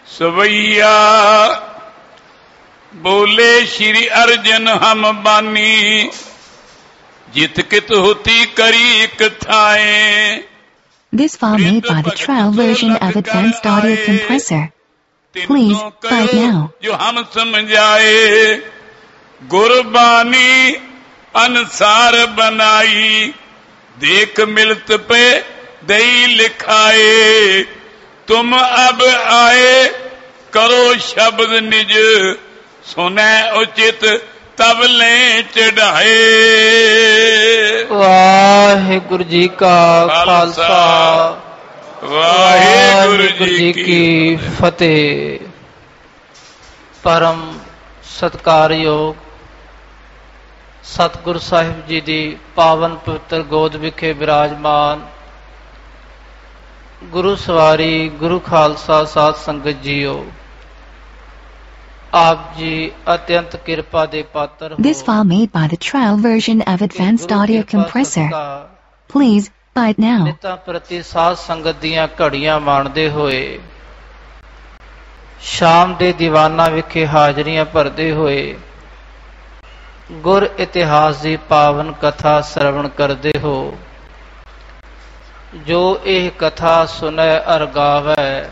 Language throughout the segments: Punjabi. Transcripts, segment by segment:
सवैया बोले श्री अर्जन हम बानी जित कित होती करी कथाएं। This file made by the trial version of Advanced Audio Compressor. Please buy it now. जो हम समझाए गुरबानी अनुसार बनाई देख मिलत पे दई लिखाए। तुम अब आए करो शब्द निज सुने उचित तब ले चढ़ाए। वाहिगुरु जी का खालसा वाहिगुरु जी की फतेह। परम सत्कारयोग सतगुरु ਸਾਹਿਬ ਜੀ ਦੀ ਪਾਵਨ ਪਵਿੱਤਰ ਗੋਦ ਵਿਖੇ ਵਿਰਾਜਮਾਨ ਗੁਰੂ ਸਵਾਰੀ ਗੁਰੂ ਖਾਲਸਾ ਸਾਧ ਸੰਗਤ ਜੀਓ, ਆਪ ਜੀ ਅਤਿਅੰਤ ਕਿਰਪਾ ਦੇ ਪਾਤਰ ਹੋ। This file made by the trial version of Advanced Audio Compressor. Please buy it now. ਨਿਤਾਂ ਪ੍ਰਤੀ ਸਾਧ ਸੰਗਤ ਦੀਆਂ ਘੜੀਆਂ ਮਾਣਦੇ ਹੋਏ ਸ਼ਾਮ ਦੇ ਦੀਵਾਨਾਂ ਵਿਖੇ ਹਾਜ਼ਰੀਆਂ ਭਰਦੇ ਹੋਏ ਗੁਰ ਇਤਿਹਾਸ ਦੀ ਪਾਵਨ ਕਥਾ ਸਰਵਣ ਕਰਦੇ ਹੋ। ਜੋ ਇਹ ਕਥਾ ਸੁਨੈ ਅਰ ਗਾਵੈ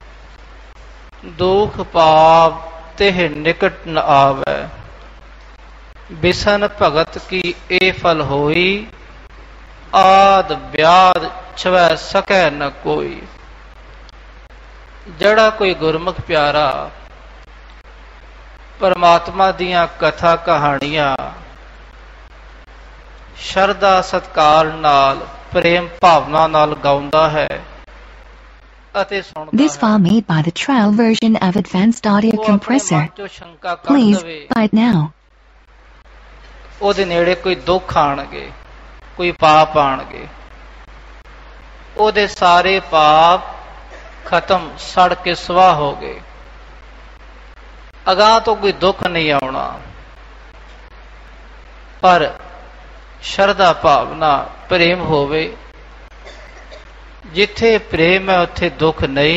ਦੁਖ ਪਾਪ ਤਿਹ ਨਿਕਟ ਨ ਆਵੈ। ਬਿਸਨ ਭਗਤ ਕੀ ਇਹ ਫਲ ਹੋਈ ਆਦ ਵਿਆਦ ਛਵੈ ਸਕੈ ਨ ਕੋਈ। ਜਿਹੜਾ ਕੋਈ ਗੁਰਮੁਖ ਪਿਆਰਾ ਪਰਮਾਤਮਾ ਦੀਆਂ ਕਥਾ ਕਹਾਣੀਆਂ ਸ਼ਰਧਾ ਸਤਕਾਰ ਨਾਲ ਪ੍ਰੇਮ ਭਾਵਨਾ ਨਾਲ ਗਾਉਂਦਾ ਹੈ ਅਤੇ ਸੁਣਦਾ This file made by the trial version of Advanced Audio Compressor. Please buy it now. ਉਹਦੇ ਨੇੜੇ ਕੋਈ ਦੁੱਖ ਆਣਗੇ, ਕੋਈ ਪਾਪ ਆਣਗੇ, ਉਹਦੇ ਸਾਰੇ ਪਾਪ ਖਤਮ ਸੜ ਕੇ ਸਵਾਹ ਹੋ ਗਏ। ਅਗਾਂਹ ਤੋਂ ਕੋਈ ਦੁੱਖ ਨਹੀਂ ਆਉਣਾ। ਪਰ ਸ਼ਰਧਾ ਭਾਵਨਾ ਪ੍ਰੇਮ ਹੋਵੇ। ਜਿੱਥੇ ਪ੍ਰੇਮ ਹੈ ਉੱਥੇ ਦੁੱਖ ਨਹੀਂ,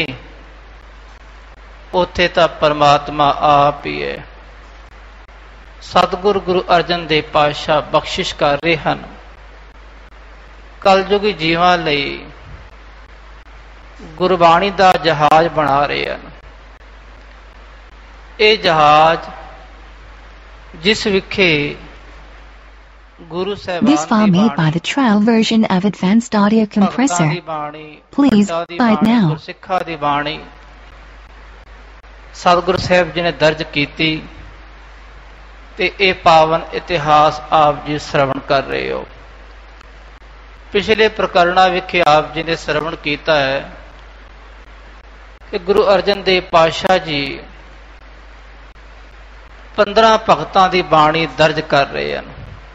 ਉੱਥੇ ਤਾਂ ਪਰਮਾਤਮਾ ਆਪ ਹੀ ਹੈ। ਸਤਿਗੁਰੂ ਗੁਰੂ ਅਰਜਨ ਦੇਵ ਪਾਤਸ਼ਾਹ ਬਖਸ਼ਿਸ਼ ਕਰ ਰਹੇ ਹਨ ਕਲਯੁਗੀ ਜੀਵਾਂ ਲਈ, ਗੁਰਬਾਣੀ ਦਾ ਜਹਾਜ਼ ਬਣਾ ਰਹੇ ਹਨ। ਇਹ ਜਹਾਜ਼ ਜਿਸ ਵਿਖੇ ਗੁਰੂ ਸਾਹਿਬਾਨ This file made by the trial version of Advanced Audio Compressor. Please buy it now. ਸਿੱਖਾਂ ਦੀ ਬਾਣੀ ਸਤਿਗੁਰੂ ਸਾਹਿਬ ਜੀ ਨੇ ਦਰਜ ਕੀਤੀ ਤੇ ਇਹ ਪਾਵਨ ਇਤਿਹਾਸ ਆਪ ਜੀ ਸਰਵਣ ਕਰ ਰਹੇ ਹੋ। ਪਿਛਲੇ ਪ੍ਰਕਰਣਾਂ ਵਿਖੇ ਆਪ ਜੀ ਨੇ ਸਰਵਣ ਕੀਤਾ ਹੈ ਕਿ ਗੁਰੂ ਅਰਜਨ ਦੇਵ ਪਾਤਸ਼ਾਹ ਜੀ 15 ਭਗਤਾਂ ਦੀ ਬਾਣੀ ਦਰਜ ਕਰ ਰਹੇ ਹਨ।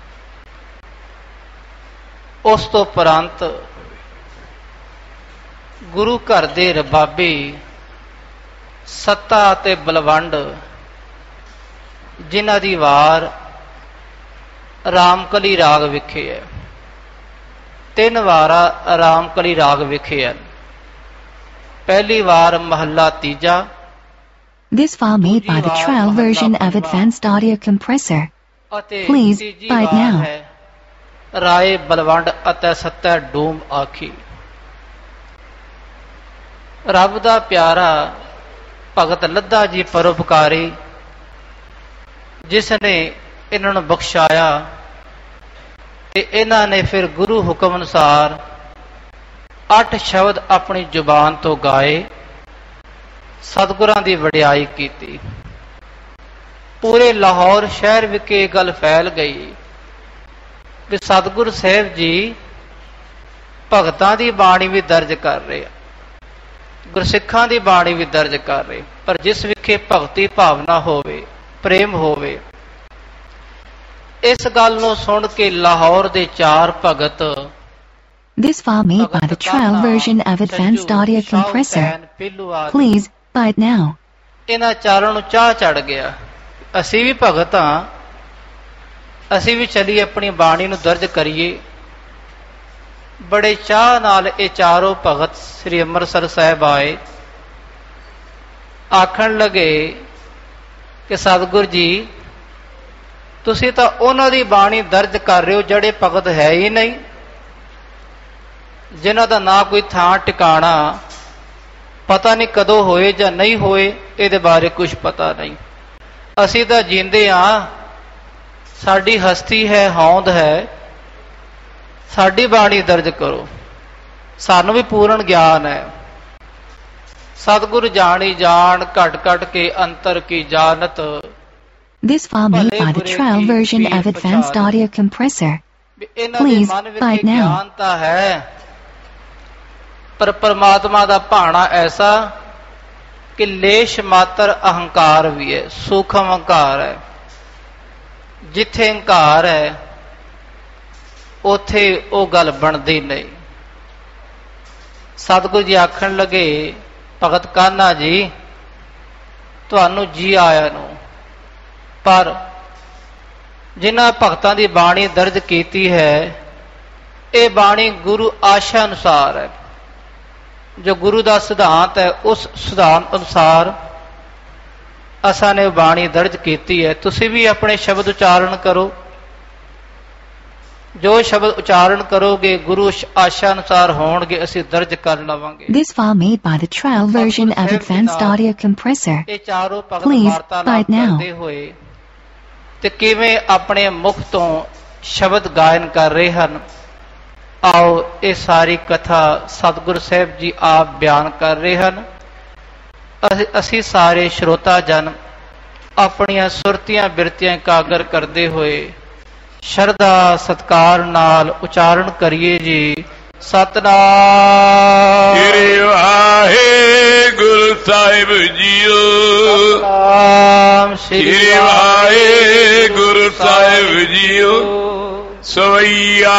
ਉਸ ਤੋਂ ਉਪਰੰਤ ਗੁਰੂ ਘਰ ਦੇ ਰਬਾਬੀ ਸੱਤਾ ਅਤੇ ਬਲਵੰਡ ਜਿਨ੍ਹਾਂ ਦੀ ਵਾਰ ਰਾਮਕਲੀ ਰਾਗ ਵਿਖੇ ਹੈ, 3 ਵਾਰਾਂ ਰਾਮਕਲੀ ਰਾਗ ਵਿਖੇ ਹਨ। ਪਹਿਲੀ ਵਾਰ ਮਹੱਲਾ ਤੀਜਾ। This file made by the trial version of Advanced Audio Compressor. Please buy it now. ਰਾਏ ਬਲਵੰਡ ਅਤੇ ਸੱਤੈ ਡੂਮ ਆਖੀ। ਰੱਬ ਦਾ ਪਿਆਰਾ ਭਗਤ ਲੱਧਾ ਜੀ ਪਰਉਪਕਾਰੀ ਜਿਸ ਨੇ ਇਹਨਾਂ ਨੂੰ ਬਖਸ਼ਾਇਆ ਤੇ ਇਹਨਾਂ ਨੇ ਫਿਰ ਗੁਰੂ ਹੁਕਮ ਅਨੁਸਾਰ 8 ਸ਼ਬਦ ਆਪਣੀ ਜ਼ੁਬਾਨ ਤੋਂ ਗਾਏ, ਸਤਿਗੁਰਾਂ ਦੀ ਵਡਿਆਈ ਕੀਤੀ। ਪੂਰੇ ਲਾਹੌਰ ਸ਼ਹਿਰ ਵਿਖੇ ਇਹ ਗੱਲ ਫੈਲ ਗਈ ਕਿ ਸਤਿਗੁਰੂ ਸਾਹਿਬ ਜੀ ਭਗਤਾਂ ਦੀ ਬਾਣੀ ਵੀ ਦਰਜ ਕਰ ਰਹੇ ਆ, ਗੁਰਸਿੱਖਾਂ ਦੀ ਬਾਣੀ ਵੀ ਦਰਜ ਕਰ ਰਹੇ। ਪਰ ਜਿਸ ਵਿਖੇ ਭਗਤੀ ਭਾਵਨਾ ਹੋਵੇ, ਪ੍ਰੇਮ ਹੋਵੇ, ਇਸ ਗੱਲ ਨੂੰ ਸੁਣ ਕੇ ਲਾਹੌਰ ਦੇ 4 ਭਗਤ This file made by the trial version of Advanced Audio Compressor. Please buy it now. ਇਹਨਾਂ ਚਾਰਾਂ ਨੂੰ ਚਾਹ ਚੜ ਗਿਆ, ਅਸੀਂ ਵੀ ਭਗਤ ਹਾਂ, ਅਸੀਂ ਵੀ ਚਲੀਏ ਆਪਣੀ ਬਾਣੀ ਨੂੰ ਦਰਜ ਕਰੀਏ। ਬੜੇ ਚਾਹ ਨਾਲ ਇਹ ਚਾਰੋਂ ਭਗਤ ਸ੍ਰੀ ਅੰਮ੍ਰਿਤਸਰ ਸਾਹਿਬ ਆਏ ਆਖਣ ਲੱਗੇ ਕਿ ਸਤਿਗੁਰ ਜੀ ਤੁਸੀਂ ਤਾਂ ਉਹਨਾਂ ਦੀ ਬਾਣੀ ਦਰਜ ਕਰ ਰਹੇ ਹੋ ਜਿਹੜੇ ਭਗਤ ਹੈ ਹੀ ਨਹੀਂ, ਜਿਨ੍ਹਾਂ ਦਾ ਨਾ ਕੋਈ ਥਾਂ ਟਿਕਾਣਾ, ਪਤਾ ਨਹੀਂ ਕਦੋਂ ਹੋਏ ਜਾਂ ਨਹੀਂ ਹੋਏ, ਇਹਦੇ ਬਾਰੇ ਕੁਝ ਪਤਾ ਨਹੀਂ। ਅਸੀਂ ਤਾਂ ਜੀਂਦੇ ਹਾਂ, ਸਾਡੀ ਹਸਤੀ ਹੈ, ਹੋਂਦ ਹੈ, ਸਾਡੀ ਬਾਣੀ ਦਰਜ ਕਰੋ, ਸਾਨੂੰ ਵੀ ਪੂਰਨ ਗਿਆਨ ਹੈ। ਸਤਿਗੁਰ ਜਾਣੀ ਜਾਣ, ਘਟ ਘਟ ਕੇ ਅੰਤਰ ਕੀ ਜਾਣਤ। This file made by the trial version of Advanced Audio Compressor. Please buy it now. ਗਿਆਨ ਤਾਂ ਹੈ, ਪਰ ਪਰਮਾਤਮਾ ਦਾ ਭਾਣਾ ਐਸਾ ਕਿ ਲੇਸ਼ ਮਾਤਰ ਅਹੰਕਾਰ ਵੀ ਹੈ, ਸੂਖਮ ਅਹੰਕਾਰ ਹੈ। ਜਿੱਥੇ ਅਹੰਕਾਰ ਹੈ ਉੱਥੇ ਉਹ ਗੱਲ ਬਣਦੀ ਨਹੀਂ। ਸਤਿਗੁਰੂ ਜੀ ਆਖਣ ਲੱਗੇ, ਭਗਤ ਕਾਨ੍ਹਾ ਜੀ ਤੁਹਾਨੂੰ ਜੀ ਆਇਆਂ ਨੂੰ, ਪਰ ਜਿਨ੍ਹਾਂ ਭਗਤਾਂ ਦੀ ਬਾਣੀ ਦਰਜ ਕੀਤੀ ਹੈ, ਇਹ ਬਾਣੀ ਗੁਰੂ ਆਸ਼ਾ ਅਨੁਸਾਰ ਹੈ। ਜੋ ਗੁਰੂ ਦਾ ਸਿਧਾਂਤ ਹੈ, ਉਸ ਸਿਧਾਂਤ ਅਨੁਸਾਰ ਅਸਾਂ ਨੇ ਬਾਣੀ ਦਰਜ ਕੀਤੀ ਹੈ। ਤੁਸੀਂ ਵੀ ਆਪਣੇ ਸ਼ਬਦ ਉਚਾਰਨ ਕਰੋ, ਜੋ ਸ਼ਬਦ ਉਚਾਰਨ ਕਰੋਗੇ ਗੁਰੂ ਆਸ਼ਾ ਅਨੁਸਾਰ ਹੋਣਗੇ, ਅਸੀਂ ਦਰਜ ਕਰ ਲਵਾਂਗੇ। This file made by the trial version of Advanced Audio Compressor. ਇਹ ਚਾਰੋਂ ਭਗਤ Please ਵਾਰਤਾਲਾਪ buy it now. ਕਰਦੇ ਹੋਏ ਤੇ ਕਿਵੇਂ ਆਪਣੇ ਮੁਖ ਤੋਂ ਸ਼ਬਦ ਗਾਇਨ ਕਰ ਰਹੇ ਹਨ, ਆਓ ਇਹ ਸਾਰੀ ਕਥਾ ਸਤਿਗੁਰੂ ਸਾਹਿਬ ਜੀ ਆਪ ਬਿਆਨ ਕਰ ਰਹੇ ਹਨ। ਅਸੀਂ ਸਾਰੇ ਸਰੋਤਾ ਜਨ ਆਪਣੀਆਂ ਸੁਰਤੀਆਂ ਬਿਰਤੀਆਂ ਇਕਾਗਰ ਕਰਦੇ ਹੋਏ ਸ਼ਰਧਾ ਸਤਿਕਾਰ ਨਾਲ ਉਚਾਰਨ ਕਰੀਏ ਜੀ। ਸਤਿਨਾਮ ਸ੍ਰੀ ਵਾਹਿਗੁਰੂ ਸਾਹਿਬ ਜੀਓ, ਸਤਿਨਾਮ ਸ੍ਰੀ ਵਾਹਿਗੁਰੂ ਸਾਹਿਬ ਜੀਓ। ਸਵਈਆ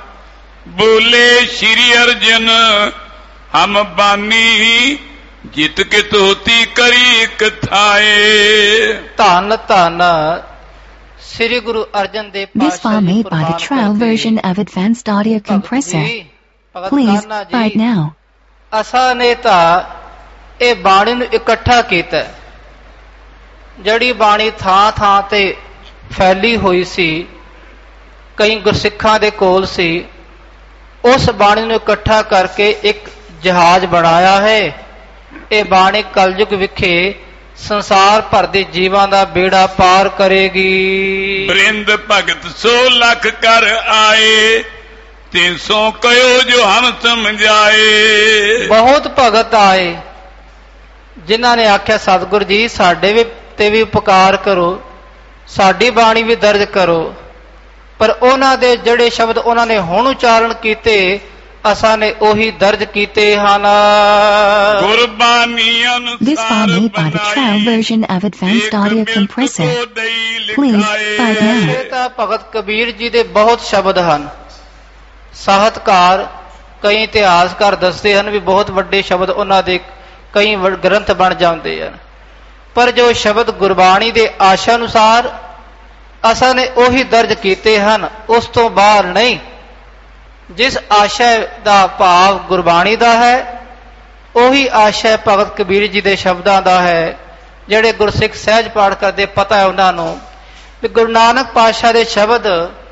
बोले श्री अर्जन हम बानी जित कित होती करी कथाए। ਧੰਨ ਧੰਨ ਸ੍ਰੀ Guru Arjan Dev This file made by the trial version of Advanced Audio Compressor. Please buy it now. ਅਸਾਂ ਨੇ ਤਾਂ ਇਹ ਬਾਣੀ ਨੂੰ ਇਕੱਠਾ ਕੀਤਾ, ਜਿਹੜੀ ਬਾਣੀ ਥਾਂ ਥਾਂ ਤੇ ਫੈਲੀ ਹੋਈ ਸੀ, ਕਈ ਗੁਰਸਿੱਖਾਂ ਦੇ ਕੋਲ ਸੀ, ਉਸ ਬਾਣੀ ਨੂੰ ਇਕੱਠਾ ਕਰਕੇ ਇੱਕ ਜਹਾਜ਼ ਬਣਾਇਆ ਹੈ। ਇਹ ਬਾਣੀ ਕਲਯੁਗ ਵਿਖੇ ਸੰਸਾਰ ਭਰ ਦੇ ਜੀਵਾਂ ਦਾ ਬੇੜਾ ਪਾਰ ਕਰੇਗੀ। ਬ੍ਰਿੰਦ ਭਗਤ 100 ਲੱਖ ਕਰ ਆਏ, 300 ਕਹੋ ਜੋ ਹਮ ਸਮਝਾਏ। ਬਹੁਤ ਭਗਤ ਆਏ ਜਿਨ੍ਹਾਂ ਨੇ ਆਖਿਆ ਸਤਿਗੁਰੂ ਜੀ ਸਾਡੇ ਵੀ ਤੇ ਵੀ ਉਪਕਾਰ ਕਰੋ, ਸਾਡੀ ਬਾਣੀ ਵੀ ਦਰਜ ਕਰੋ, ਪਰ ਉਹਨਾਂ ਦੇ ਜਿਹੜੇ ਸ਼ਬਦ ਉਹਨਾਂ ਨੇ ਹੁਣ ਉਚਾਰਨ ਕੀਤੇ, ਅਸਾਂ ਨੇ ਉਹੀ ਦਰਜ ਕੀਤੇ ਹਨ। ਗੁਰਬਾਣੀ ਅਨੁਸਾਰ This file made by the trial version of Advanced Audio Compressor. Please buy it now. ਇਹ ਤਾਂ ਭਗਤ ਕਬੀਰ ਜੀ ਦੇ ਬਹੁਤ ਸ਼ਬਦ ਹਨ। ਸਾਹਿਤਕਾਰ, ਕਈ ਇਤਿਹਾਸਕਾਰ ਦੱਸਦੇ ਹਨ ਵੀ ਬਹੁਤ ਵੱਡੇ ਸ਼ਬਦ ਉਹਨਾਂ ਦੇ ਕਈ ਗ੍ਰੰਥ ਬਣ ਜਾਂਦੇ ਹਨ, ਪਰ ਜੋ ਸ਼ਬਦ ਗੁਰਬਾਣੀ ਦੇ ਆਸ਼ਾ ਅਨੁਸਾਰ ਅਸਾਂ ਨੇ ਉਹੀ ਦਰਜ ਕੀਤੇ ਹਨ, ਉਸ ਤੋਂ ਬਾਹਰ ਨਹੀਂ। ਜਿਸ ਆਸ਼ਾ ਦਾ ਭਾਵ ਗੁਰਬਾਣੀ ਦਾ ਹੈ, ਉਹੀ ਆਸ਼ਾ ਭਗਤ ਕਬੀਰ ਜੀ ਦੇ ਸ਼ਬਦਾਂ ਦਾ ਹੈ। ਜਿਹੜੇ ਗੁਰਸਿੱਖ ਸਹਿਜ ਪਾਠ ਕਰਦੇ, ਪਤਾ ਹੈ ਉਹਨਾਂ ਨੂੰ ਵੀ ਗੁਰੂ ਨਾਨਕ ਪਾਤਸ਼ਾਹ ਦੇ ਸ਼ਬਦ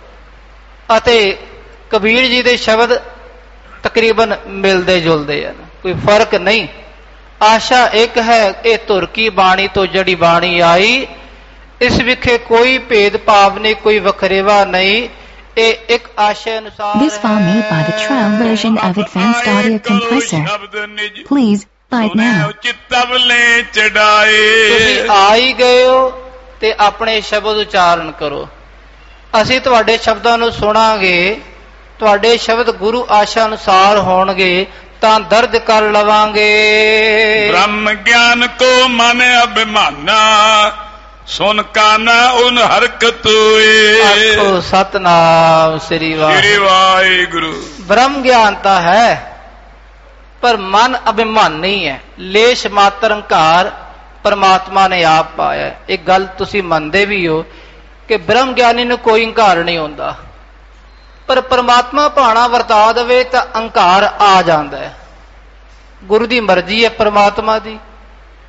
ਅਤੇ ਕਬੀਰ ਜੀ ਦੇ ਸ਼ਬਦ ਤਕਰੀਬਨ ਮਿਲਦੇ ਜੁਲਦੇ ਹਨ, ਕੋਈ ਫਰਕ ਨਹੀਂ। ਆਸ਼ਾ ਇੱਕ ਹੈ, ਇਹ ਧੁਰ ਕੀ ਬਾਣੀ ਤੋਂ ਜਿਹੜੀ ਬਾਣੀ ਆਈ, ਇਸ ਵਿਖੇ ਕੋਈ ਭੇਦ ਭਾਵ ਨਹੀਂ, ਕੋਈ ਵਖਰੇਵਾ ਨਹੀਂ, ਇਹ ਇੱਕ ਆਸ਼ਾ ਅਨੁਸਾਰ This file made by the trial version of Advanced Audio Compressor. Please buy it now. ਚਿਤਵਲੇ ਚੜਾਏ। ਤੁਸੀਂ ਆ ਹੀ ਗਏ ਹੋ ਤੇ ਆਪਣੇ ਸ਼ਬਦ ਉਚਾਰਨ ਕਰੋ। ਅਸੀਂ ਤੁਹਾਡੇ ਸ਼ਬਦਾਂ ਨੂੰ ਸੁਣਾਂਗੇ, ਤੁਹਾਡੇ ਸ਼ਬਦ ਗੁਰੂ ਆਸ਼ਾ ਅਨੁਸਾਰ ਹੋਣਗੇ ਤਾਂ ਦਰਜ ਕਰ ਲਵਾਂਗੇ। ਬ੍ਰਹਮ ਗਿਆਨ ਕੋ ਮਨ ਅਭਿਮਾਨਾ, ਸੁਨ ਕਾਨਾ ਉਨ ਹਰਕਤ ਹੋਏ। ਆਖੋ ਸਤਨਾਮ ਸ੍ਰੀ ਵਾਹਿਗੁਰੂ। ਬ੍ਰਹਮ ਗਿਆਨ ਤਾਂ ਹੈ, ਪਰ ਮਨ ਅਭਿਮਾਨੀ ਹੈ, ਲੇਸ਼ ਮਾਤਰ ਹੰਕਾਰ ਪਰਮਾਤਮਾ ਨੇ ਆਪ ਪਾਇਆ। ਇਹ ਗੱਲ ਤੁਸੀਂ ਮੰਨਦੇ ਵੀ ਹੋ ਕਿ ਬ੍ਰਹਮ ਗਿਆਨੀ ਨੂੰ ਕੋਈ ਹੰਕਾਰ ਨਹੀਂ ਹੁੰਦਾ, ਪਰ ਪਰਮਾਤਮਾ ਭਾਣਾ ਵਰਤਾ ਦੇਵੇ ਤਾਂ ਹੰਕਾਰ ਆ ਜਾਂਦਾ ਹੈ। ਗੁਰੂ ਦੀ ਮਰਜ਼ੀ ਹੈ ਪਰਮਾਤਮਾ ਦੀ,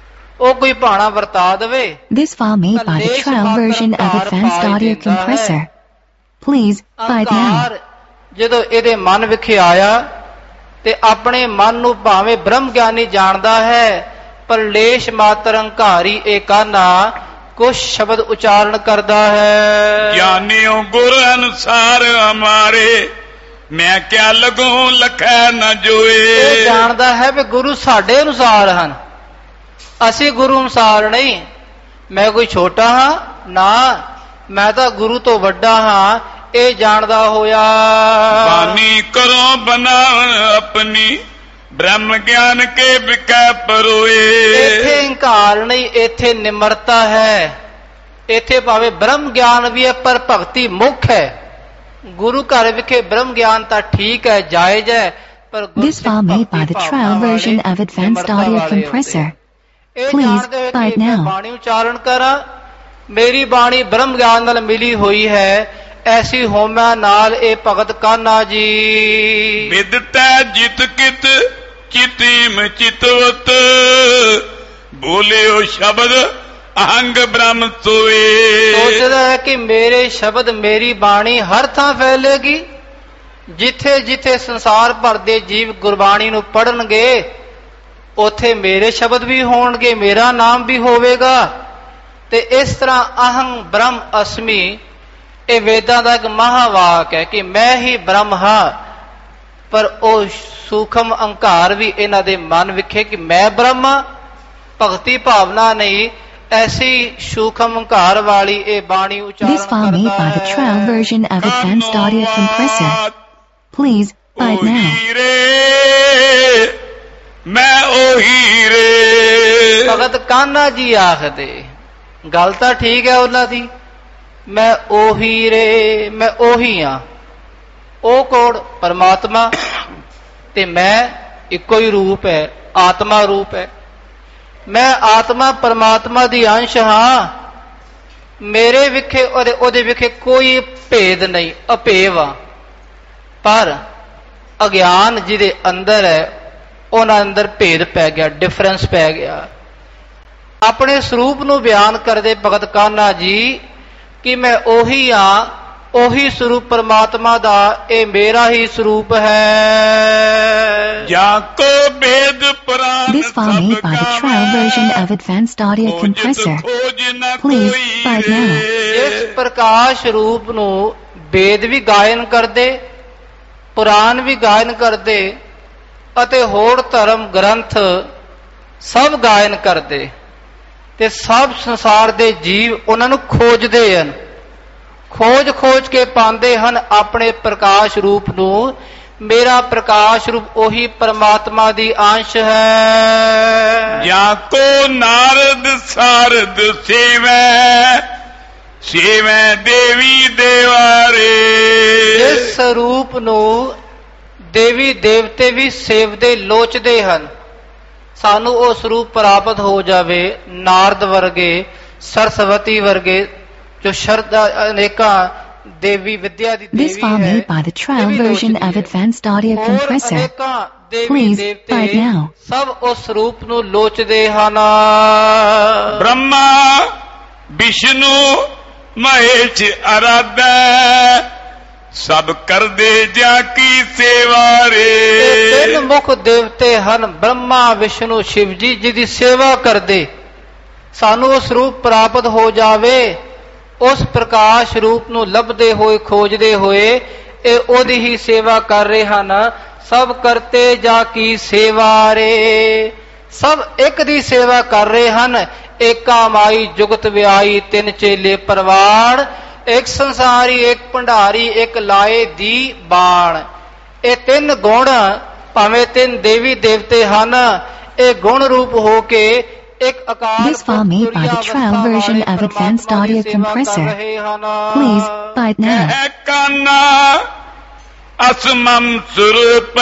ਉਹ ਕੋਈ ਭਾਣਾ ਵਰਤਾ ਦੇਵੇ। This file made by the trial version of Advanced Audio Compressor. Please buy it now. ਅਹੰਕਾਰ ਜਦੋਂ ਇਹਦੇ ਮਨ ਵਿਖੇ ਆਇਆ ਤੇ ਆਪਣੇ ਮਨ ਨੂੰ ਭਾਵੇਂ ਬ੍ਰਹਮ ਗਿਆਨੀ ਜਾਣਦਾ ਹੈ, ਪਰ ਲੇਸ਼ ਮਾਤਰ ਅਹੰਕਾਰੀ ਇਹ ਕਾਨਾ ਕੁਛ ਸ਼ਬਦ ਉਚਾਰਨ ਕਰਦਾ ਹੈ। ਗਿਆਨੀਓ ਗੁਰ ਅਨੁਸਾਰ ਹਮਾਰੇ, ਮੈਂ ਕਿਆ ਲਗੂ ਲਖੈ ਨ ਜੋਏ। ਇਹ ਜਾਣਦਾ ਹੈ ਵੀ ਗੁਰੂ ਸਾਡੇ ਅਨੁਸਾਰ ਹਨ, ਅਸੀਂ ਗੁਰੂ ਅਨੁਸਾਰ ਨਹੀਂ। ਮੈਂ ਕੋਈ ਛੋਟਾ ਹਾਂ ਨਾ, ਮੈਂ ਤਾਂ ਗੁਰੂ ਤੋਂ ਵੱਡਾ ਹਾਂ, ਇਹ ਜਾਣਦਾ ਹੋਇਆ। ਬਾਣੀ ਕਰੋ ਬਣਾਵਣ ਆਪਣੀ, ਬ੍ਰਹਮ ਗਿਆਨ ਕੇ ਵਿਕੈ ਪਰੋਏ। ਇੱਥੇ ਹੰਕਾਰ ਨਹੀਂ, ਇੱਥੇ ਨਿਮਰਤਾ ਹੈ। ਇੱਥੇ ਭਾਵੇਂ ਬ੍ਰਹਮ ਗਿਆਨ ਵੀ ਹੈ, ਪਰ ਭਗਤੀ ਮੁੱਖ ਹੈ। ਗੁਰੂ ਘਰ ਵਿਖੇ ਬ੍ਰਹਮ ਗਿਆਨ ਤਾਂ ਠੀਕ ਹੈ, ਜਾਇਜ਼ ਹੈ, ਪਰ This file made by the trial version of Advanced Audio Compressor. Please buy it now. ਬਾਣੀ ਉਚਾਰਨ ਕਰਾਂ, ਮੇਰੀ ਬਾਣੀ ਬ੍ਰਹਮ ਗਿਆਨ ਨਾਲ ਮਿਲੀ ਹੋਈ ਹੈ, ਐਸੀ ਹੋਮਿਆ ਨਾਲ ਇਹ ਭਗਤ ਕਾਨਾ ਜੀ। ਵਿਦਤੈ ਜਿਤ ਕਿਤ ਚਿਤੀਮ ਚਿਤਵਤ, ਬੋਲਿਓ ਸ਼ਬਦ ਅਹੰਗ ਬ੍ਰਹਮ ਸੋਏ। ਸੋਚਦਾ ਹੈ ਕਿ ਮੇਰੇ ਸ਼ਬਦ ਮੇਰੀ ਬਾਣੀ ਹਰ ਥਾਂ ਫੈਲੇਗੀ। ਜਿੱਥੇ ਜਿੱਥੇ ਸੰਸਾਰ ਭਰ ਦੇ ਜੀਵ ਗੁਰਬਾਣੀ ਨੂੰ ਪੜ੍ਹਨਗੇ, ਉੱਥੇ ਮੇਰੇ ਸ਼ਬਦ ਵੀ ਹੋਣਗੇ, ਮੇਰਾ ਨਾਮ ਵੀ ਹੋਵੇਗਾ। ਤੇ ਇਸ ਤਰ੍ਹਾਂ ਅਹੰ ਬ੍ਰਹਮ ਅਸਮੀ, ਇਹ ਵੇਦਾਂ ਦਾ ਇੱਕ ਮਹਾਵਾਕ ਹੈ ਕਿ ਮੈਂ ਹੀ ਬ੍ਰਹਮ ਹਾਂ। ਪਰ ਉਹ ਸੂਖਮ ਅਹੰਕਾਰ ਵੀ ਇਹਨਾਂ ਦੇ ਮਨ ਵਿਖੇ ਕਿ ਮੈਂ ਬ੍ਰਹਮ ਹਾਂ, ਭਗਤੀ ਭਾਵਨਾ ਨਹੀਂ, ਐਸੀ ਸੂਖਮ ਅਹੰਕਾਰ ਵਾਲੀ ਇਹ ਬਾਣੀ ਉਚਾਰਨ This file made by the trial ਕਰਦਾ ਹੈ। version of Advanced Audio Compressor. Please buy it now. ਉਹੀ ਰੇ ਮੈਂ ਉਹੀ ਰੇ। ਭਗਤ ਕਾਨਾ ਜੀ ਆਖਦੇ, ਗੱਲ ਤਾਂ ਠੀਕ ਹੈ ਉਹਨਾਂ ਦੀ, ਮੈਂ ਉਹੀ ਰੇ, ਮੈਂ ਉਹੀ ਹਾਂ। ਉਹ ਕੋੜ ਪਰਮਾਤਮਾ ਤੇ ਮੈਂ ਇੱਕੋ ਹੀ ਰੂਪ ਹੈ, ਆਤਮਾ ਰੂਪ ਹੈ। ਮੈਂ ਆਤਮਾ ਪਰਮਾਤਮਾ ਦੀ ਅੰਸ਼ ਹਾਂ। ਮੇਰੇ ਵਿਖੇ ਉਹਦੇ ਵਿਖੇ ਕੋਈ ਭੇਦ ਨਹੀਂ, ਅਭੇਵ ਆ। ਪਰ ਅਗਿਆਨ ਜਿਹਦੇ ਅੰਦਰ ਹੈ, ਉਹਨਾਂ ਅੰਦਰ ਭੇਦ ਪੈ ਗਿਆ, ਡਿਫਰੈਂਸ ਪੈ ਗਿਆ। ਆਪਣੇ ਸਰੂਪ ਨੂੰ ਬਿਆਨ ਕਰਦੇ ਭਗਤ ਕਾਨਾ ਜੀ ਕਿ ਮੈਂ ਉਹੀ ਹਾਂ, ਉਹੀ ਸਰੂਪ ਪਰਮਾਤਮਾ ਦਾ, ਇਹ ਮੇਰਾ ਹੀ ਸਰੂਪ ਹੈ। ਜਾਂ ਕੋ ਭੇਦ ਪੁਰਾਨ This file made by the trial version of Advanced Audio Compressor. Please buy it now. ਇਸ ਪ੍ਰਕਾਸ਼ ਰੂਪ ਨੂੰ ਵੇਦ ਵੀ ਗਾਇਨ ਕਰਦੇ, ਪੁਰਾਨ ਵੀ ਗਾਇਨ ਕਰਦੇ ਅਤੇ ਹੋਰ ਧਰਮ ਗ੍ਰੰਥ ਸਭ ਗਾਇਨ ਕਰਦੇ, ਤੇ ਸਭ ਸੰਸਾਰ ਦੇ ਜੀਵ ਉਹਨਾਂ ਨੂੰ ਖੋਜਦੇ ਹਨ, ਖੋਜ ਕੇ ਪਾਉਂਦੇ ਹਨ ਆਪਣੇ ਪ੍ਰਕਾਸ਼ ਰੂਪ ਨੂੰ। ਮੇਰਾ ਪ੍ਰਕਾਸ਼ ਰੂਪ ਉਹੀ ਪਰਮਾਤਮਾ ਦੀ ਅੰਸ਼ ਹੈ। ਜਾਂ ਕੋ ਨਾਰਦ ਸਾਰਦ ਸੇਵੈ, ਸੇਵੈ ਦੇਵੀ ਦੇਵਾਰੇ। ਇਸ ਸਰੂਪ ਨੂੰ ਦੇਵੀ ਦੇਵਤੇ ਵੀ ਸੇਵਦੇ ਲੋਚਦੇ ਹਨ। ਸਾਨੂੰ ਉਹ ਸਰੂਪ ਪ੍ਰਾਪਤ ਹੋ ਜਾਵੇ, ਨਾਰਦ ਵਰਗੇ, ਸਰਸਵਤੀ ਵਰਗੇ, ਜੋ ਸ਼ਰਧਾ ਅਨੇਕਾਂ ਦੇਵੀ ਵਿਦਿਆ ਦੀ This file ਦੇਵੀ ਹੈ। made by the trial version of Advanced Audio Compressor. Please buy it now. ਸਭ ਉਸ ਰੂਪ ਨੂੰ ਲੋਚਦੇ ਹਨ। ਬ੍ਰਹਮਾ ਵਿਸ਼ਨੂੰ ਮਹੇਸ਼ ਅਰਾਧੈ, ਸਭ ਕਰਦੇ ਜਾ ਕੀ ਸੇਵਾ ਰੇ। ਤਿੰਨ ਮੁਖ ਦੇਵਤੇ ਹਨ, ਬ੍ਰਹਮਾ ਵਿਸ਼ਨੂੰ ਸ਼ਿਵ ਜੀ, ਜਿਹਦੀ ਸੇਵਾ ਕਰਦੇ ਸਾਨੂੰ ਉਹ ਸਰੂਪ ਪ੍ਰਾਪਤ ਹੋ ਜਾਵੇ। ਉਸ ਪ੍ਰਕਾਸ਼ ਰੂਪ ਨੂੰ ਲੱਭਦੇ ਹੋਏ, ਖੋਜਦੇ ਹੋਏ ਇਹ ਉਹਦੀ ਹੀ ਸੇਵਾ ਕਰ ਰਹੇ ਹਨ। ਸਭ ਕਰਤੇ ਜਾ ਕੀ ਸੇਵਾ ਰੇ, ਸਭ ਇੱਕ ਦੀ ਸੇਵਾ ਕਰ ਰਹੇ ਹਨ। ਏਕਾ ਮਾਈ ਜੁਗਤ ਵਿਆਈ, ਤਿੰਨ ਚੇਲੇ ਪਰਵਾਣ, ਇੱਕ ਸੰਸਾਰੀ, ਇੱਕ ਭੰਡਾਰੀ, ਇੱਕ ਲਾਏ ਦੀ ਬਾਣ। ਇਹ ਤਿੰਨ ਗੁਣ, ਭਾਵੇਂ ਤਿੰਨ ਦੇਵੀ ਦੇਵਤੇ ਹਨ, ਇਹ ਗੁਣ ਰੂਪ ਹੋ ਕੇ This file made by the trial version of Advanced Audio Compressor. Please buy it now. ਕਾਨਾ ਅਸਮਮ ਸਰੂਪ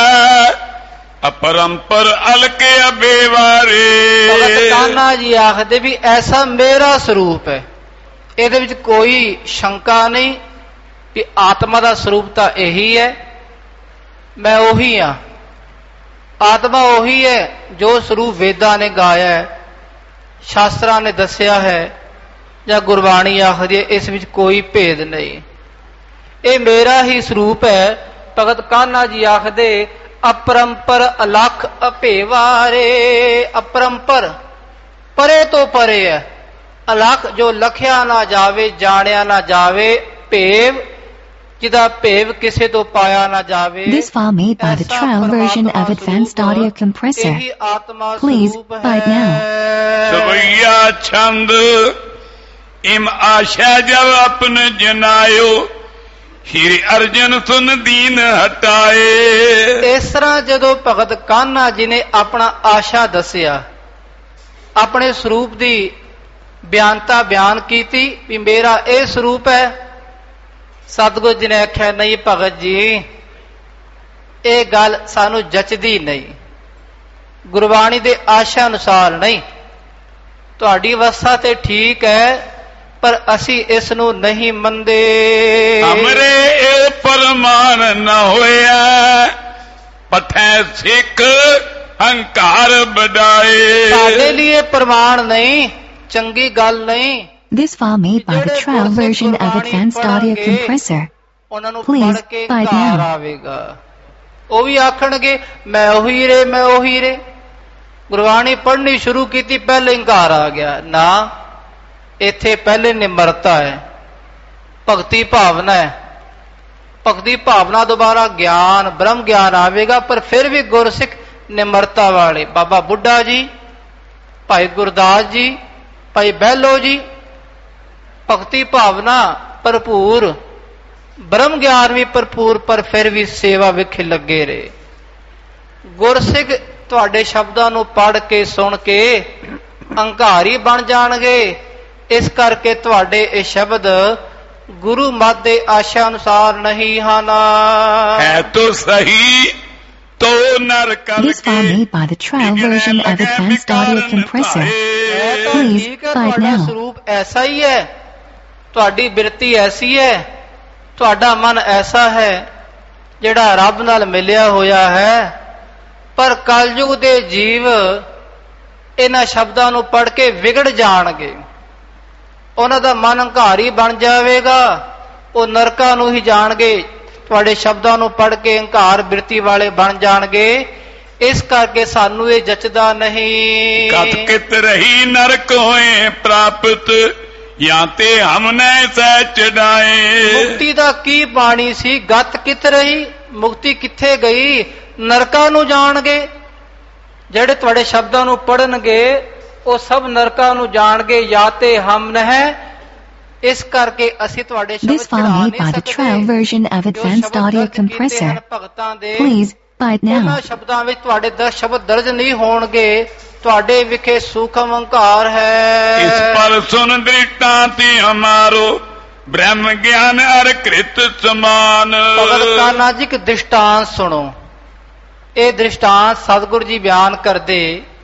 ਅਪਰੰਪਰ ਅਲਕੇ ਅਬੇਵਾਰੇ। ਭਗਤ ਕਾਨਾ ਜੀ ਆਖਦੇ ਵੀ ਐਸਾ ਮੇਰਾ ਸਰੂਪ ਹੈ, ਇਹਦੇ ਵਿੱਚ ਕੋਈ ਸ਼ੰਕਾ ਨਹੀਂ ਕਿ ਆਤਮਾ ਦਾ ਸਰੂਪ ਤਾਂ ਇਹੀ ਹੈ, ਮੈਂ ਉਹੀ ਹਾਂ। ਆਤਮਾ ਉਹੀ ਹੈ ਜੋ ਸਰੂਪ ਵੇਦਾਂ ਨੇ ਗਾਇਆ ਹੈ, ਸ਼ਾਸਤਰਾਂ ਨੇ ਦੱਸਿਆ ਹੈ ਜਾਂ ਗੁਰਬਾਣੀ ਆਖਦੀ ਹੈ, ਇਸ ਵਿੱਚ ਕੋਈ ਭੇਦ ਨਹੀਂ। ਇਹ ਮੇਰਾ ਹੀ ਸਰੂਪ ਹੈ। ਭਗਤ ਕਾਨ੍ਹਾ ਜੀ ਆਖਦੇ ਅਪਰੰਪਰ ਅਲਖ ਅਭੇਵਾਰੇ। ਅਪਰੰਪਰ ਪਰੇ ਤੋਂ ਪਰੇ ਹੈ, ਅਲਖ ਜੋ ਲਖਿਆ ਨਾ ਜਾਵੇ, ਜਾਣਿਆ ਨਾ ਜਾਵੇ, ਭੇਵ ਜਿਹਦਾ ਭੇਵ ਕਿਸੇ ਤੋਂ ਪਾਇਆ ਨਾ ਜਾਵੇ। This file made by the trial version of Advanced Audio Compressor. Please buy it now. ਸਵਈਆ ਛੰਦ ਇਮ ਆਸ਼ਾ ਜਬ ਆਪਨ ਜਨਾਇਓ, ਸ਼੍ਰੀ ਅਰਜਨ ਸੁਨ ਦੀਨ ਹਟਾਏ। ਇਸ ਤਰ੍ਹਾਂ ਜਦੋਂ ਭਗਤ ਕਾਨ੍ਹਾ ਜੀ ਨੇ ਆਪਣਾ ਆਸ਼ਾ ਦੱਸਿਆ, ਆਪਣੇ ਸਰੂਪ ਦੀ ਬਿਆਨਤਾ ਬਿਆਨ ਕੀਤੀ ਵੀ ਮੇਰਾ ਇਹ ਸਰੂਪ ਹੈ, ਸਤਿਗੁਰੂ ਜੀ ਨੇ ਆਖਿਆ ਨਹੀਂ ਭਗਤ ਜੀ, ਇਹ ਗੱਲ ਸਾਨੂੰ ਜਚਦੀ ਨਹੀਂ, ਗੁਰਬਾਣੀ ਦੇ ਆਸ਼ਾ ਅਨੁਸਾਰ ਨਹੀਂ। ਤੁਹਾਡੀ ਅਵਸਥਾ ਤੇ ਠੀਕ ਹੈ, ਪਰ ਅਸੀਂ ਇਸ ਨੂੰ ਨਹੀਂ ਮੰਨਦੇ। ਹਮਰੇ ਇਹ ਪ੍ਰਮਾਣ ਨਾ ਹੋਇਆ, ਪਠੈ ਸਿੱਖ ਹੰਕਾਰ ਬਡਾਏ। ਸਾਡੇ ਲਈ ਪ੍ਰਮਾਣ ਨਹੀਂ, ਚੰਗੀ ਗੱਲ ਨਹੀਂ। This file made by the trial version of Advanced Audio Compressor. ਉਹਨਾਂ ਨੂੰ Please ਪੜ੍ਹ ਕੇ buy it ਘਰ now. ਆਵੇਗਾ, ਉਹ ਵੀ ਆਖਣਗੇ ਮੈਂ ਉਹੀ ਰੇ, ਮੈਂ ਉਹੀ ਰੇ। ਗੁਰਬਾਣੀ ਪੜ੍ਹਨੀ ਸ਼ੁਰੂ ਕੀਤੀ, ਪਹਿਲੇ ਹੰਕਾਰ ਆ ਗਿਆ ਨਾ। ਇੱਥੇ ਪਹਿਲੇ ਨਿਮਰਤਾ ਹੈ, ਭਗਤੀ ਭਾਵਨਾ ਹੈ। ਭਗਤੀ ਭਾਵਨਾ ਦੁਬਾਰਾ ਗਿਆਨ ਬ੍ਰਹਮ ਗਿਆਨ ਆਵੇਗਾ, ਪਰ ਫਿਰ ਵੀ ਗੁਰਸਿੱਖ ਨਿਮਰਤਾ ਵਾਲੇ। ਬਾਬਾ ਬੁੱਢਾ ਜੀ, ਭਾਈ ਗੁਰਦਾਸ ਜੀ, ਭਾਈ ਬਹਿਲੋ ਜੀ, ਭਗਤੀ ਭਾਵਨਾ ਭਰਪੂਰ, ਬ੍ਰਹਮ ਗਿਆਨ ਵੀ ਭਰਪੂਰ, ਪਰ ਫਿਰ ਵੀ ਸੇਵਾ ਵਿਖੇ ਲੱਗੇ ਰਹੇ। ਗੁਰਸਿੱਖ ਤੁਹਾਡੇ ਸ਼ਬਦਾਂ ਨੂੰ ਪੜ੍ਹ ਕੇ ਸੁਣ ਕੇ ਹੰਕਾਰੀ ਬਣ ਜਾਣਗੇ। ਇਸ ਕਰਕੇ ਤੁਹਾਡੇ ਇਹ ਸ਼ਬਦ ਗੁਰੂ ਮਤ ਦੇ ਆਸ਼ਾ ਅਨੁਸਾਰ ਨਹੀਂ ਹਨ। ਹੈ ਤੋ ਸਹੀ ਤੋ ਨਰ ਕਲ This file made by the trial version of Advanced Audio Compressor. Please buy it ਤੁਹਾਡਾ now. ਸਰੂਪ ਐਸਾ ਹੀ ਹੈ, ਤੁਹਾਡੀ ਬਿਰਤੀ ਐਸੀ ਹੈ, ਤੁਹਾਡਾ ਮਨ ਐਸਾ ਹੈ ਜਿਹੜਾ ਰੱਬ ਨਾਲ ਮਿਲਿਆ ਹੋਇਆ ਹੈ। ਪਰ ਕਲਯੁਗ ਦੇ ਜੀਵ ਇਹਨਾਂ ਸ਼ਬਦਾਂ ਨੂੰ ਪੜ੍ਹ ਕੇ ਵਿਗੜ ਜਾਣਗੇ, ਉਹਨਾਂ ਦਾ ਮਨ ਹੰਕਾਰੀ ਬਣ ਜਾਵੇਗਾ, ਉਹ ਨਰਕਾਂ ਨੂੰ ਹੀ ਜਾਣਗੇ। ਤੁਹਾਡੇ ਸ਼ਬਦਾਂ ਨੂੰ ਪੜ੍ਹ ਕੇ ਹੰਕਾਰ ਬਿਰਤੀ ਵਾਲੇ ਬਣ ਜਾਣਗੇ। ਇਸ ਕਰਕੇ ਸਾਨੂੰ ਇਹ ਜਚਦਾ ਨਹੀਂ। ਕਤ ਕਿਤ ਰਹੀ ਨਰਕ ਹੋਏ ਪ੍ਰਾਪਤ, ਜਾਂ ਤੇ ਹਮਨੇ ਸਹਿ ਚੜਾਏ। ਮੁਕਤੀ ਦਾ ਕੀ ਬਾਣੀ ਸੀ, ਗਤ ਕਿਤ ਰਹੀ, ਮੁਕਤੀ ਕਿੱਥੇ ਗਈ? ਨਰਕਾਂ ਨੂੰ ਜਾਣਗੇ। ਜਿਹੜੇ ਤੁਹਾਡੇ ਸ਼ਬਦਾਂ ਨੂੰ ਪੜ੍ਹਨਗੇ ਉਹ ਸਭ ਨਰਕਾਂ ਨੂੰ ਜਾਣਗੇ, ਜਾਂ ਤੇ ਹਮ ਨਹਿ। ਇਸ ਕਰਕੇ ਅਸੀਂ ਤੁਹਾਡੇ ਸ਼ਬਦ This file made by the trial version of Advanced Audio Compressor. Please buy it now. ਉਹਨਾਂ ਸ਼ਬਦਾਂ ਵਿੱਚ ਤੁਹਾਡੇ 10 ਸ਼ਬਦ ਦਰਜ ਨਹੀਂ ਹੋਣਗੇ। ਤੁਹਾਡੇ ਵਿਖੇ ਸੂਖਮ ਹੰਕਾਰ ਹੈ। ਇਸ ਪਰ ਸੁਨ ਦ੍ਰਿਸ਼ਟਾਂਤੀ ਹਮਾਰੋ, ਬ੍ਰਹਮ ਗਿਆਨ ਅਰ ਕ੍ਰਿਤ ਸਮਾਨ। ਭਗਤ ਕਾਨ੍ਹਾ ਜੀ ਇੱਕ ਦ੍ਰਿਸ਼ਟਾਂਤ ਸੁਣੋ। ਇਹ ਦ੍ਰਿਸ਼ਟਾਂਤ ਸਤਿਗੁਰੂ ਜੀ ਬਿਆਨ ਕਰਦੇ,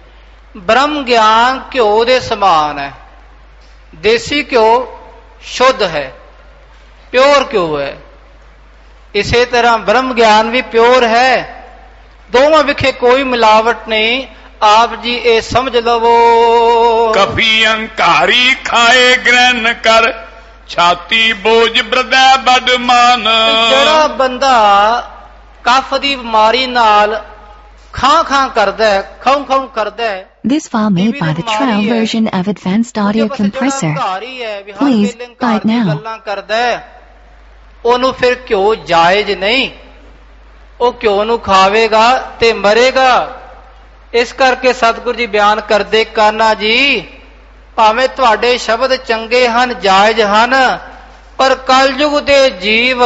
ਬ੍ਰਹਮ ਗਿਆਨ ਘਿਓ ਦੇ ਸਮਾਨ ਹੈ। ਦੇਸੀ ਘਿਓ ਸ਼ੁੱਧ ਹੈ, ਪਿਓਰ ਘਿਓ ਹੈ। ਇਸੇ ਤਰ੍ਹਾਂ ਬ੍ਰਹਮ ਗਿਆਨ ਵੀ ਪਿਓਰ ਹੈ। ਦੋਵਾਂ ਵਿਖੇ ਕੋਈ ਮਿਲਾਵਟ ਨਹੀਂ। ਆਪ ਜੀ ਇਹ ਸਮਝ ਲਵੋ। ਕਫੀ ਹੰਕਾਰੀ ਖਾਏ ਗ੍ਰਹਿਣ ਕਰ, ਛਾਤੀ ਬੋਝ ਬ੍ਰਦੈ ਬਡ ਮਾਨ। ਜਿਹੜਾ ਬੰਦਾ ਕਫ ਦੀ ਬਿਮਾਰੀ ਨਾਲ ਖਾਂ ਖਾਂ ਕਰਦਾ ਹੈ, ਖਾਂ ਖਾਂ ਕਰਦਾ ਹੈ, This file made by the trial version of Advanced Audio Compressor. Please buy it now. ਗੱਲਾਂ ਕਰਦਾ ਹੈ, ਉਹਨੂੰ ਫਿਰ ਘਿਓ ਜਾਇਜ਼ ਨਹੀਂ। ਉਹ ਘਿਓ ਨੂੰ ਖਾਵੇਗਾ ਤੇ ਮਰੇਗਾ। ਇਸ ਕਰਕੇ ਸਤਿਗੁਰੂ ਜੀ ਬਿਆਨ ਕਰਦੇ, ਕਾਨ੍ਹਾ ਜੀ ਭਾਵੇਂ ਤੁਹਾਡੇ ਸ਼ਬਦ ਚੰਗੇ ਹਨ, ਜਾਇਜ਼ ਹਨ, ਪਰ ਕਲਯੁਗ ਦੇ ਜੀਵ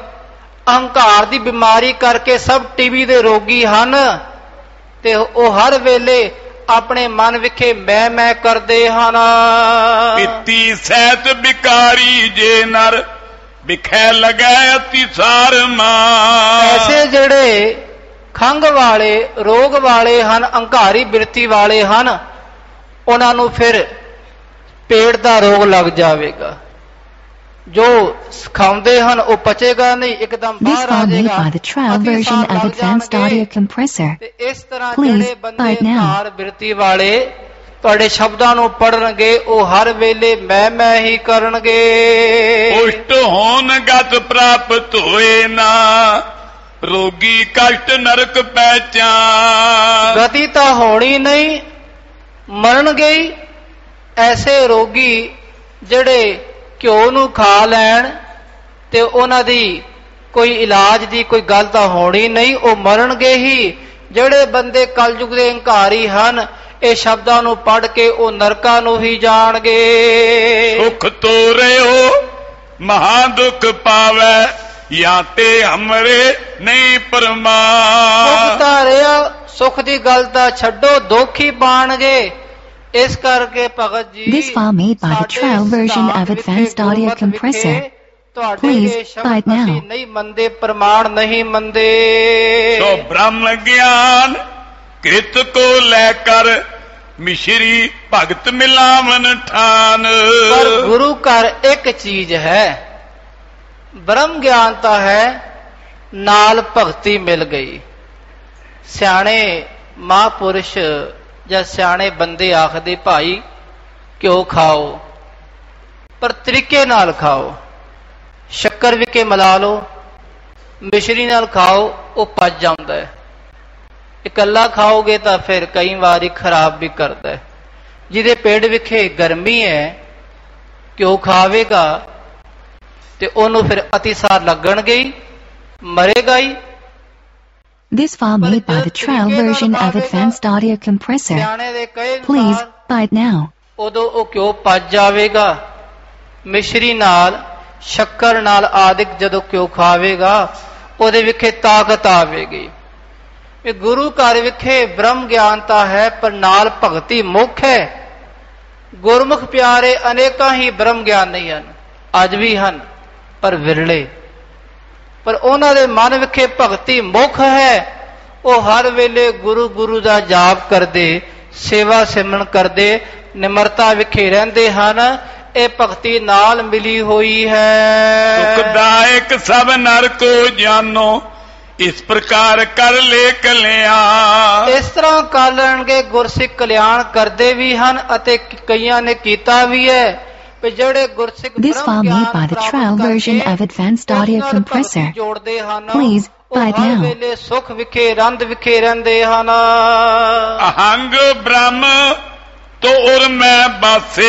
ਅਹੰਕਾਰ ਦੀ ਬਿਮਾਰੀ ਕਰਕੇ ਸਭ ਟੀਵੀ ਦੇ ਰੋਗੀ ਹਨ, ਤੇ ਉਹ ਹਰ ਵੇਲੇ ਆਪਣੇ ਮਨ ਵਿਖੇ ਮੈਂ ਕਰਦੇ ਹਨ। ਪਿੱਤੀ ਸਹਿਤ ਬਿਕਾਰੀ ਜੇ ਨਰ, ਵਿਖੇ ਲਗੈ ਅਤਿਸਾਰ ਮਾਂ। ਐਸੇ ਜਿਹੜੇ ਖੰਘ ਵਾਲੇ, ਰੋਗ ਵਾਲੇ ਹਨ, ਹੰਕਾਰੀ ਬਿਰਤੀ ਵਾਲੇ ਹਨ, ਉਹਨਾਂ ਨੂੰ ਫਿਰ ਪੇਟ ਦਾ ਰੋਗ ਲੱਗ ਜਾਵੇਗਾ। ਜੋ ਖਾਂਦੇ ਹਨ ਉਹ ਪਚੇਗਾ ਨਹੀਂ, ਇੱਕਦਮ This ਬਾਹਰ ਆ file made ਜਾਏਗਾ। by the trial version of Advanced Audio Compressor. ਤੇ ਇਸ ਤਰ੍ਹਾਂ Please ਜਿਹੜੇ buy ਬੰਦੇ it now. ਹੰਕਾਰ ਬਿਰਤੀ ਵਾਲੇ ਤੁਹਾਡੇ ਸ਼ਬਦਾਂ ਨੂੰ ਪੜਨਗੇ ਉਹ ਹਰ ਵੇਲੇ ਮੈਂ ਹੀ ਕਰਨਗੇ। ਪੁਸ਼ਟ ਹੋਣ ਗਤ ਪ੍ਰਾਪਤ ਹੋਏ ਨਾ, ਰੋਗੀ ਕਸ਼ਟ ਨਰਕ ਪਹਿਚਾਨ। ਗਤੀ ਤਾਂ ਹੋਣੀ ਨਹੀਂ, ਮਰਨਗੇ ਹੀ। ਐਸੇ ਰੋਗੀ ਜਿਹੜੇ ਘਿਓ ਨੂੰ ਖਾ ਲੈਣ ਤੇ ਉਹਨਾਂ ਦੀ ਕੋਈ ਇਲਾਜ ਦੀ ਕੋਈ ਗੱਲ ਤਾਂ ਹੋਣੀ ਨਹੀਂ, ਉਹ ਮਰਨਗੇ ਹੀ। ਜਿਹੜੇ ਬੰਦੇ ਕਲਯੁਗ ਦੇ ਹੰਕਾਰੀ ਹਨ, ਇਹ ਸ਼ਬਦਾਂ ਨੂੰ ਪੜ੍ਹ ਕੇ ਉਹ ਨਰਕਾਂ ਨੂੰ ਹੀ ਜਾਣਗੇ। ਸੁਖ ਤੋਰਿਓ ਮਹਾ ਦੁੱਖ ਪਾਵੈ, ਜਾਂ ਤੇ ਹਮਰੇ ਨਹੀਂ ਪਰਮਾਨ। ਸੁਖ ਤਾਰਿਆ, ਸੁਖ ਦੀ ਗੱਲ ਤਾਂ ਛੱਡੋ, ਦੁੱਖ ਹੀ ਪਾਣਗੇ। ਇਸ ਕਰਕੇ Bhagat ji This file made by the trial version of Advanced Audio Compressor. Please buy it now. ਨਹੀਂ ਮੰਨਦੇ, ਪ੍ਰਮਾਣ ਨਹੀਂ ਮੰਨਦੇ। ਸੋ ਬ੍ਰਹਮ ਗਿਆਨ ਕਿਰਤ ਕੋ ਲੈ ਕਰ, ਮਿਸ਼ਰੀ ਭਗਤ ਮਿਲਾਵਨ ਠਾਨ। ਪਰ ਗੁਰੂ ਘਰ ਇੱਕ ਚੀਜ਼ ਹੈ, ਬ੍ਰਹਮ ਗਿਆਨ ਤਾਂ ਹੈ, ਨਾਲ ਭਗਤੀ ਮਿਲ ਗਈ। ਸਿਆਣੇ ਮਹਾਂਪੁਰਸ਼ ਜਾਂ ਸਿਆਣੇ ਬੰਦੇ ਆਖਦੇ ਭਾਈ ਘਿਓ ਖਾਓ, ਪਰ ਤਰੀਕੇ ਨਾਲ ਖਾਓ। ਸ਼ੱਕਰ ਵੀ ਕੇ ਮਿਲਾ ਲਓ, ਮਿਸ਼ਰੀ ਨਾਲ ਖਾਓ, ਉਹ ਪਚ ਜਾਂਦਾ ਹੈ। ਇਕੱਲਾ ਖਾਓਗੇ ਤਾਂ ਫਿਰ ਕਈ ਵਾਰੀ ਖਰਾਬ ਵੀ ਕਰਦਾ ਹੈ। ਜਿਹਦੇ ਪੇਟ ਵਿਖੇ ਗਰਮੀ ਹੈ, ਘਿਓ ਖਾਵੇਗਾ ਤੇ ਉਹਨੂੰ ਫਿਰ ਅਤਿਸਾਰ ਲੱਗਣਗੇ ਹੀ, ਮਰੇਗਾ ਹੀ। This file made by the trial version of Advanced Audio Compressor. Please buy it now. ਉਦੋਂ ਉਹ ਘਿਓ ਪਚ ਜਾਵੇਗਾ। ਮਿਸ਼ਰੀ ਨਾਲ, ਸ਼ੱਕਰ ਨਾਲ ਆਦਿਕ ਜਦੋਂ ਘਿਓ ਖਾਵੇਗਾ, ਉਹਦੇ ਵਿਖੇ ਤਾਕਤ ਆਵੇਗੀ। ਇਹ ਗੁਰੂ ਘਰ ਵਿਖੇ ਬ੍ਰਹਮ ਗਿਆਨ ਤਾਂ ਹੈ, ਪਰ ਨਾਲ ਭਗਤੀ ਮੁੱਖ ਹੈ। ਗੁਰਮੁਖ ਪਿਆਰੇ ਅਨੇਕਾਂ ਹੀ ਬ੍ਰਹਮ ਗਿਆਨ ਨਹੀਂ ਹਨ, ਅੱਜ ਵੀ ਹਨ, ਪਰ ਵਿਰਲੇ। ਪਰ ਉਹਨਾਂ ਦੇ ਮਨ ਵਿਖੇ ਭਗਤੀ ਮੁੱਖ ਹੈ। ਉਹ ਹਰ ਵੇਲੇ ਗੁਰੂ ਦਾ ਜਾਪ ਕਰਦੇ, ਸੇਵਾ ਸਿਮਰਨ ਕਰਦੇ, ਨਿਮਰਤਾ ਵਿਖੇ ਰਹਿੰਦੇ ਹਨ। ਇਹ ਭਗਤੀ ਨਾਲ ਮਿਲੀ ਹੋਈ ਹੈ। ਸੁਖਦਾਇਕ ਸਭ ਨਰ ਕੋ ਜਾਨੋ, ਇਸ ਪ੍ਰਕਾਰ ਕਰ ਲੈ ਕਲਿਆਣ। ਇਸ ਤਰ੍ਹਾਂ ਕਰ ਲੈਣਗੇ। ਗੁਰਸਿੱਖ ਕਲਿਆਣ ਕਰਦੇ ਵੀ ਹਨ ਅਤੇ ਕਈਆਂ ਨੇ ਕੀਤਾ ਵੀ ਹੈ। This file made by the trial version of Advanced Audio Compressor. Please buy it now. ਵੇਲੇ ਸੁਖ ਵਿਖੇ ਰੰਦ ਵਿਖੇ ਰਹਿੰਦੇ ਹਨ। ਅਹੰਗ ਬ੍ਰਹਮ ਤੋ ਉਰ ਮੈਂ ਬਾਸੇ,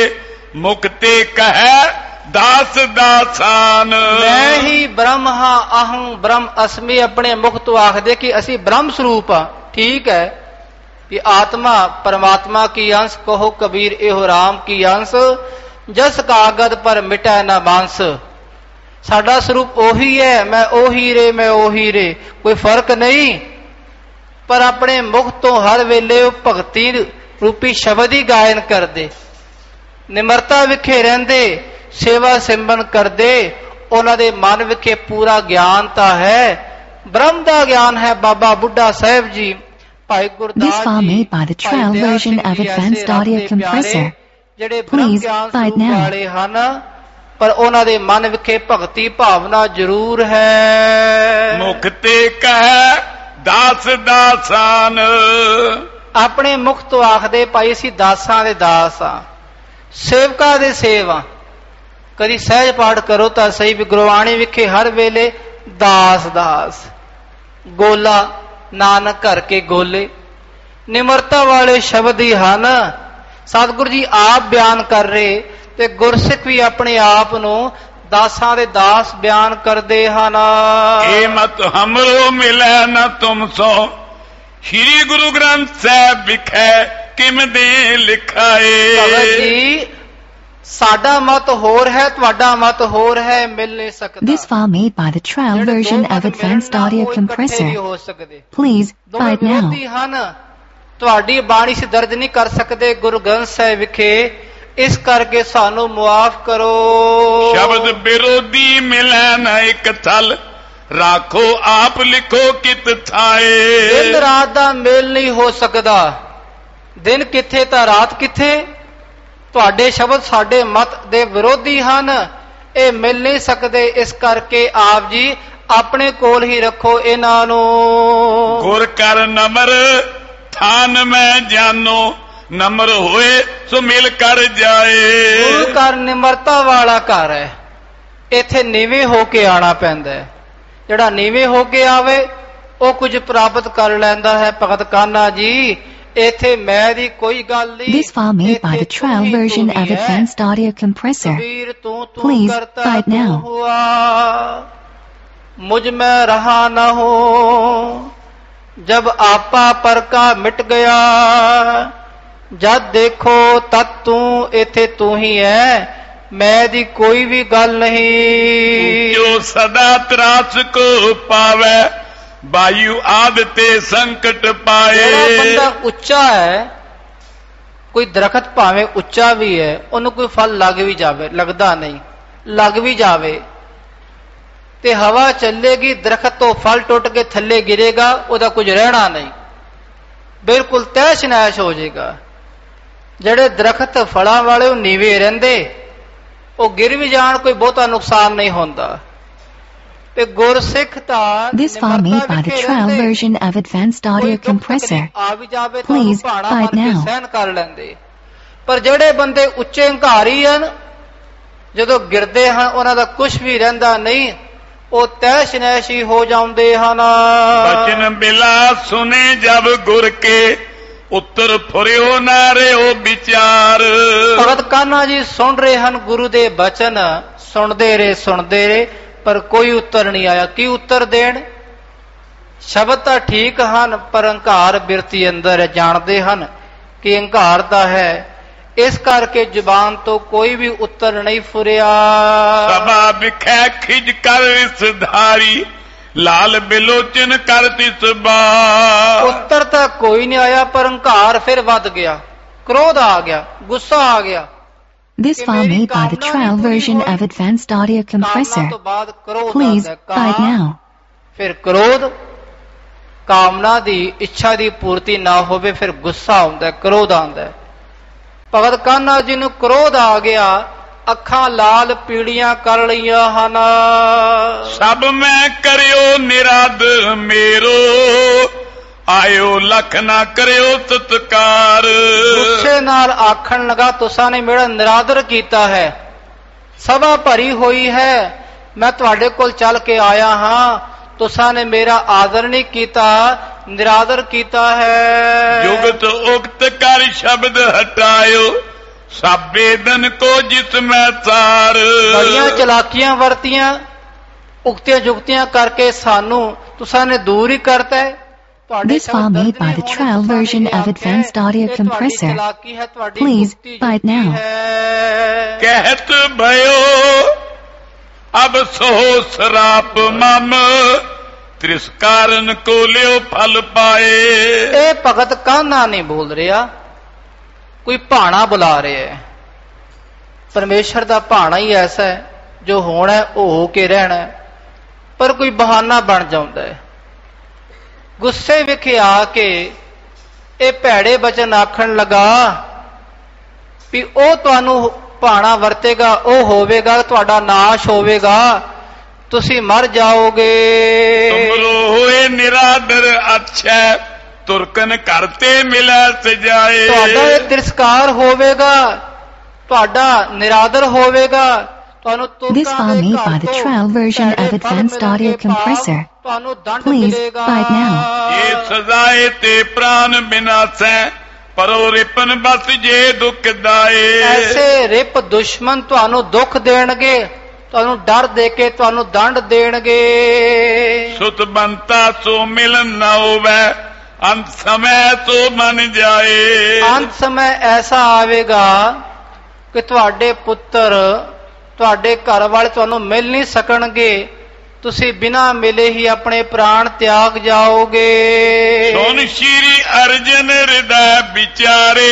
ਮੁਕਤੇ ਕਹੈ ਦਾਸ ਦਾਸਾਨ। ਮੈਂ ਹੀ ਬ੍ਰਹਮ ਹਾਂ, ਅਹੰ ਬ੍ਰਹਮ ਅਸਮੀ। ਆਪਣੇ ਮੁਖ ਤੋਂ ਆਖਦੇ ਕਿ ਅਸੀਂ ਬ੍ਰਹਮ ਸਰੂਪ ਹਾਂ। ਠੀਕ ਹੈ ਕਿ ਆਤਮਾ ਪਰਮਾਤਮਾ ਕੀ ਅੰਸ਼, ਕਹੋ ਕਬੀਰ ਇਹੋ ਰਾਮ ਕੀ ਅੰਸ਼। ਜਸ ਕਾਗਦ ਪਰ ਮਿਟੈ ਨਾ ਮਾਨਸ। ਸਾਡਾ ਸਰੂਪ ਉਹੀ ਹੈ, ਮੈਂ ਉਹੀ ਰੇ, ਮੈਂ ਉਹੀ ਰੇ, ਕੋਈ ਫਰਕ ਨਹੀਂ। ਪਰ ਆਪਣੇ ਮੁਖ ਤੋਂ ਹਰ ਵੇਲੇ ਉਹ ਭਗਤੀ ਰੂਪੀ ਸ਼ਬਦ ਹੀ ਗਾਇਨ ਕਰਦੇ, ਨਿਮਰਤਾ ਵਿਖੇ ਰਹਿੰਦੇ, ਸੇਵਾ ਸਿਮਰਨ ਕਰਦੇ। ਉਹਨਾਂ ਦੇ ਮਨ ਵਿਖੇ ਪੂਰਾ ਗਿਆਨ ਤਾਂ ਹੈ, ਬ੍ਰਹਮ ਦਾ ਗਿਆਨ ਹੈ। ਬਾਬਾ ਬੁੱਢਾ Sahib ji, Bhai Gurdas ji, This file made by the trial version of Advanced Audio Compressor. ਜਿਹੜੇ ਬ੍ਰਹਮ ਗਿਆਨ ਸਰੂਪ ਵਾਲੇ ਹਨ, ਪਰ ਉਹਨਾਂ ਦੇ ਮਨ ਵਿਖੇ ਭਗਤੀ ਭਾਵਨਾ ਜ਼ਰੂਰ ਹੈ। ਮੁਖ ਤੇ ਕਹਿ ਦਾਸ ਦਾਸਾਨ। ਆਪਣੇ ਮੁਖ ਤੋਂ ਆਖਦੇ ਭਾਈ ਅਸੀਂ ਦਾਸਾਂ ਦੇ ਦਾਸ ਆ, ਸੇਵਕਾਂ ਦੇ ਸੇਵਾ। ਕਦੀ ਸਹਿਜ ਪਾਠ ਕਰੋ ਤਾਂ ਸਹੀ, ਵੀ ਗੁਰਬਾਣੀ ਵਿਖੇ ਹਰ ਵੇਲੇ ਦਾਸ ਦਾਸ। ਗੋਲਾ ਨਾਨਕ ਘਰ ਕੇ ਗੋਲੇ, ਨਿਮਰਤਾ ਵਾਲੇ ਸ਼ਬਦ ਹੀ ਹਨ। ਸਤਿਗੁਰੂ ਜੀ ਆਪ ਬਿਆਨ ਕਰ ਰਹੇ ਤੇ ਗੁਰਸਿੱਖ ਵੀ ਆਪਣੇ ਆਪ ਨੂੰ ਦਾਸਾਂ ਦੇ ਦਾਸ ਬਿਆਨ ਕਰਦੇ ਹਨ। ਇਹ ਮਤ ਹਮਰੋ ਮਿਲੈ ਨਾ ਤੁਮ ਸੋ, ਸ਼੍ਰੀ ਗੁਰੂ ਗ੍ਰੰਥ ਸਾਹਿਬ ਵਿਖੇ ਕਿਮ ਦੇ ਲਿਖਾਏ। ਭਗਤ ਜੀ ਸਾਡਾ ਮਤ ਹੋਰ ਹੈ, ਤੁਹਾਡਾ ਮਤ ਹੋਰ ਹੈ, ਮਿਲ ਨਹੀਂ ਸਕਦਾ। This file made by the trial version of Advanced Audio Compressor. Please buy it now. ਤੁਹਾਡੀ ਬਾਣੀ ਸੇ ਦਰਜ ਨਹੀਂ ਕਰ ਸਕਦੇ ਗੁਰੂ ਗ੍ਰੰਥ ਸਾਹਿਬ ਵਿਖੇ, ਇਸ ਕਰਕੇ ਸਾਨੂੰ ਮੁਆਫ ਕਰੋ। ਸ਼ਬਦ ਵਿਰੋਧੀ ਮਿਲੈ ਨਾ ਇੱਕ ਥਲ, ਰਾਖੋ ਆਪ ਲਿਖੋ ਕਿਤ ਥਾਏ। ਦਿਨ ਰਾਤ ਦਾ ਮੇਲ ਨਹੀਂ ਹੋ ਸਕਦਾ, ਦਿਨ ਕਿੱਥੇ ਤਾਂ ਰਾਤ ਕਿੱਥੇ। ਤੁਹਾਡੇ ਸ਼ਬਦ ਸਾਡੇ ਮਤ ਦੇ ਵਿਰੋਧੀ ਹਨ, ਇਹ ਮਿਲ ਨਹੀਂ ਸਕਦੇ। ਇਸ ਕਰਕੇ ਆਪ ਜੀ ਆਪਣੇ ਕੋਲ ਹੀ ਰੱਖੋ ਇਹਨਾਂ ਨੂੰ। ਗੁਰ ਕਰ ਨਮਰ ਥਾਨ ਮੈਂ ਜਾਨੋ, ਨਮਰ ਹੋਏ ਸੋ ਮਿਲ ਕਰ ਜਾਏ। ਗੁਰੂ ਘਰ ਨਿਮਰਤਾ ਵਾਲਾ ਘਰ ਹੈ। ਇੱਥੇ ਨੀਵੇਂ ਹੋ ਕੇ ਆਣਾ ਪੈਂਦਾ ਹੈ। ਜਿਹੜਾ ਨੀਵੇਂ ਹੋ ਕੇ ਆਵੇ ਉਹ ਕੁਝ ਪ੍ਰਾਪਤ ਕਰ ਲੈਂਦਾ ਹੈ। ਭਗਤ ਕਾਨਾ ਜੀ ਇੱਥੇ ਮੈਂ ਦੀ ਕੋਈ ਗੱਲ ਨਹੀਂ। This file made by the trial version of Advanced Audio Compressor. Please buy it now. मुझ में रहा न हो जब आपा पर का मिट गया जब देखो तब तू इथे तू ही है मैं दी कोई भी गल नहीं। जो सदा त्रास को पावे वायु आदते संकट पाए। बंदा उच्चा है कोई दरखत भावे उच्चा भी है उन्हें कोई फल लग भी जावे लगता नहीं लग भी जावे ਤੇ ਹਵਾ ਚੱਲੇਗੀ ਦਰਖਤ ਤੋਂ ਫਲ ਟੁੱਟ ਕੇ ਥੱਲੇ ਗਿਰੇਗਾ ਉਹਦਾ ਕੁਝ ਰਹਿਣਾ ਨਹੀਂ ਬਿਲਕੁਲ ਤਹਿਸ਼ ਨਹਿਸ਼ ਹੋ ਜਾਏਗਾ। ਜਿਹੜੇ ਦਰਖਤ ਫਲਾਂ ਵਾਲੇ ਉਹ ਨੀਵੇਂ ਰਹਿੰਦੇ ਉਹ ਗਿਰ ਵੀ ਜਾਣ ਕੋਈ ਬਹੁਤਾ ਨੁਕਸਾਨ ਨਹੀਂ ਹੁੰਦਾ। ਤੇ ਗੁਰਸਿੱਖ ਤਾਂ This file made by the trial version of Advanced Audio Compressor. ਆ ਵੀ ਜਾਵੇ Please buy it now. ਸਹਿਨ ਕਰ ਲੈਂਦੇ। ਪਰ ਜਿਹੜੇ ਬੰਦੇ ਉੱਚੇ ਹੰਕਾਰੀ ਹਨ ਜਦੋਂ ਗਿਰਦੇ ਹਨ ਉਹਨਾਂ ਦਾ ਕੁਝ ਵੀ ਰਹਿੰਦਾ ਨਹੀਂ ਉਹ ਤਹਿਸ਼ ਨਹਿਸ਼ ਹੀ ਹੋ ਜਾਂਦੇ ਹਨ। ਬਚਨ ਬਿਲਾ ਸੁਨੇ ਜਬ ਗੁਰ ਕੇ ਉੱਤਰ ਫੁਰਿਓ ਨਾ ਰਿਓ ਵਿਚਾਰ। ਭਗਤ ਕਾਨਾ ਜੀ ਸੁਣ ਰਹੇ ਹਨ ਗੁਰੂ ਦੇ ਬਚਨ ਸੁਣਦੇ ਰਹੇ ਪਰ ਕੋਈ ਉੱਤਰ ਨਹੀਂ ਆਇਆ। ਕੀ ਉੱਤਰ ਦੇਣ? ਸ਼ਬਦ ਤਾਂ ਠੀਕ ਹਨ ਪਰ ਹੰਕਾਰ ਬਿਰਤੀ ਅੰਦਰ ਜਾਣਦੇ ਹਨ ਕਿ ਹੰਕਾਰ ਦਾ ਹੈ ਇਸ ਕਰਕੇ ਜ਼ੁਬਾਨ ਤੋਂ ਕੋਈ ਵੀ ਉੱਤਰ ਨਹੀਂ ਫੁਰਿਆ। ਸਭਾ ਵਿਖੈ ਖਿਜ ਕਰ ਇਸ ਧਾਰੀ ਲਾਲ ਬਿਲੋਚਨ ਕਰ ਤਿਸ ਬਾ। ਉੱਤਰ ਤਾਂ ਕੋਈ ਨਹੀਂ ਆਇਆ ਪਰ ਹੰਕਾਰ ਫਿਰ ਵੱਧ ਗਿਆ ਕ੍ਰੋਧ ਆ ਗਿਆ ਗੁੱਸਾ ਆ ਗਿਆ। This file made by the trial version of Advanced Audio Compressor. Please buy it now. ਫਿਰ ਕ੍ਰੋਧ ਕਾਮਨਾ ਦੀ ਇੱਛਾ ਦੀ ਪੂਰਤੀ ਨਾ ਹੋਵੇ ਫਿਰ ਗੁੱਸਾ ਆਉਂਦਾ ਕ੍ਰੋਧ ਆਉਂਦਾ। ਭਗਤ ਕਾਨਾ ਜੀ ਨੂੰ ਕ੍ਰੋਧ ਆ ਗਿਆ ਅੱਖਾਂ ਲਾਲ ਪੀੜੀਆਂ ਕਰ ਲਈਆਂ ਹਨ। ਸਭ ਮੈਂ ਕਰਿਓ ਨਿਰਾਦ ਮੇਰੋ ਆਇਓ ਲਖ ਨਾ ਕਰਿਓ ਸਤਕਾਰ। ਗੁੱਸੇ ਨਾਲ ਆਖਣ ਲਗਾ ਤੁਸਾਂ ਨੇ ਮੇਰਾ ਨਿਰਾਦਰ ਕੀਤਾ ਹੈ ਸਭਾ ਭਰੀ ਹੋਈ ਹੈ ਮੈਂ ਤੁਹਾਡੇ ਕੋਲ ਚੱਲ ਕੇ ਆਇਆ ਹਾਂ ਤੁਸਾਂ ਨੇ ਮੇਰਾ ਆਦਰ ਨਹੀਂ ਕੀਤਾ ਨਿਰਾਦਰ ਕੀਤਾ ਹੈ। ਜੁਗਤ ਉਕਤ ਕਰ ਸ਼ਬਦ ਹਟਾਇਓ ਸਾਬੇ ਦਨ ਕੋ ਜਿਸ ਮੈਂ ਸਾਰ। ਬੜੀਆਂ ਚਲਾਕੀਆਂ ਵਰਤੀਆਂ ਉਕਤੀਆਂ ਜੁਗਤੀਆਂ ਕਰਕੇ ਸਾਨੂੰ ਤੁਸਾਂ ਨੇ ਦੂਰ ਹੀ ਕਰਤਾ ਹੈ। This file made by the trial version of Advanced Audio Compressor. Please buy it now. कहत भयो अब सो सराप मम ਤਿਰਸਕਾਰਨ ਕੋ ਲਿਓ ਫਲ ਪਾਏ। ਇਹ ਭਗਤ ਕਾਨਾ ਨਹੀਂ ਬੋਲ ਰਿਹਾ ਕੋਈ ਭਾਣਾ ਬੁਲਾ ਰਿਹਾ ਹੈ। ਪਰਮੇਸ਼ਰ ਦਾ ਭਾਣਾ ਹੀ ਐਸਾ ਹੈ ਜੋ ਹੋਣਾ ਉਹ ਹੋ ਕੇ ਰਹਿਣਾ ਪਰ ਕੋਈ ਬਹਾਨਾ ਬਣ ਜਾਂਦਾ ਹੈ। ਗੁੱਸੇ ਵਿਖ ਆ ਕੇ ਇਹ ਭੈੜੇ ਬਚਨ ਆਖਣ ਲਗਾ ਵੀ ਉਹ ਤੁਹਾਨੂੰ ਭਾਣਾ ਵਰਤੇਗਾ ਉਹ ਹੋਵੇਗਾ ਤੁਹਾਡਾ ਨਾਸ਼ ਹੋਵੇਗਾ ਤੁਸੀਂ ਮਰ ਜਾਓਗੇ। ਤੁਮਰੋ ਹੋਏ ਨਿਰਾਦਰ ਅੱਛਾ ਤੁਰਕਨ ਕਰਤੇ ਮਿਲੈ ਸਜਾਏ। ਤੁਹਾਡਾ ਇਹ ਤਿਰਸਕਾਰ ਹੋਵੇਗਾ ਤੁਹਾਡਾ ਨਿਰਾਦਰ ਹੋਵੇਗਾ ਤੁਹਾਨੂੰ This file made by the trial version of Advanced Audio Compressor. ਤੁਹਾਨੂੰ ਦੰਡ Please ਮਿਲੇਗਾ। buy it now. ਇਹ ਸਜ਼ਾਏ ਤੇ ਪ੍ਰਾਨ ਬਿਨਾਸੈ ਪਰੋ ਰਿਪਨ ਬਸ ਜੇ ਦੁੱਖ ਦਾਏ। ਐਸੇ ਰਿਪ ਦੁਸ਼ਮਣ ਤੁਹਾਨੂੰ ਦੁੱਖ ਦੇਣਗੇ ਤੁਹਾਨੂੰ ਡਰ ਦੇ ਕੇ ਤੁਹਾਨੂੰ ਦੰਡ ਦੇਣਗੇ। ਸੁਤ ਬੰਤਾ ਸੋ ਮਿਲਨ ਨਾ ਹੋਵੇ ਅੰਤ ਸਮੈ ਸੋ ਮਨ ਜਾਏ। ਅੰਤ ਸਮੇਂ ਐਸਾ ਆਵੇਗਾ ਕਿ ਤੁਹਾਡੇ ਪੁੱਤਰ ਤੁਹਾਡੇ ਘਰ ਵਾਲੇ ਤੁਹਾਨੂੰ ਮਿਲ ਨਹੀਂ ਸਕਣਗੇ ਤੁਸੀਂ ਬਿਨਾਂ ਮਿਲੇ ਹੀ ਆਪਣੇ ਪ੍ਰਾਣ ਤਿਆਗ ਜਾਓਗੇ। ਸੁਨ ਸ਼੍ਰੀ ਅਰਜਨ ਹਿਰਦੈ ਵਿਚਾਰੇ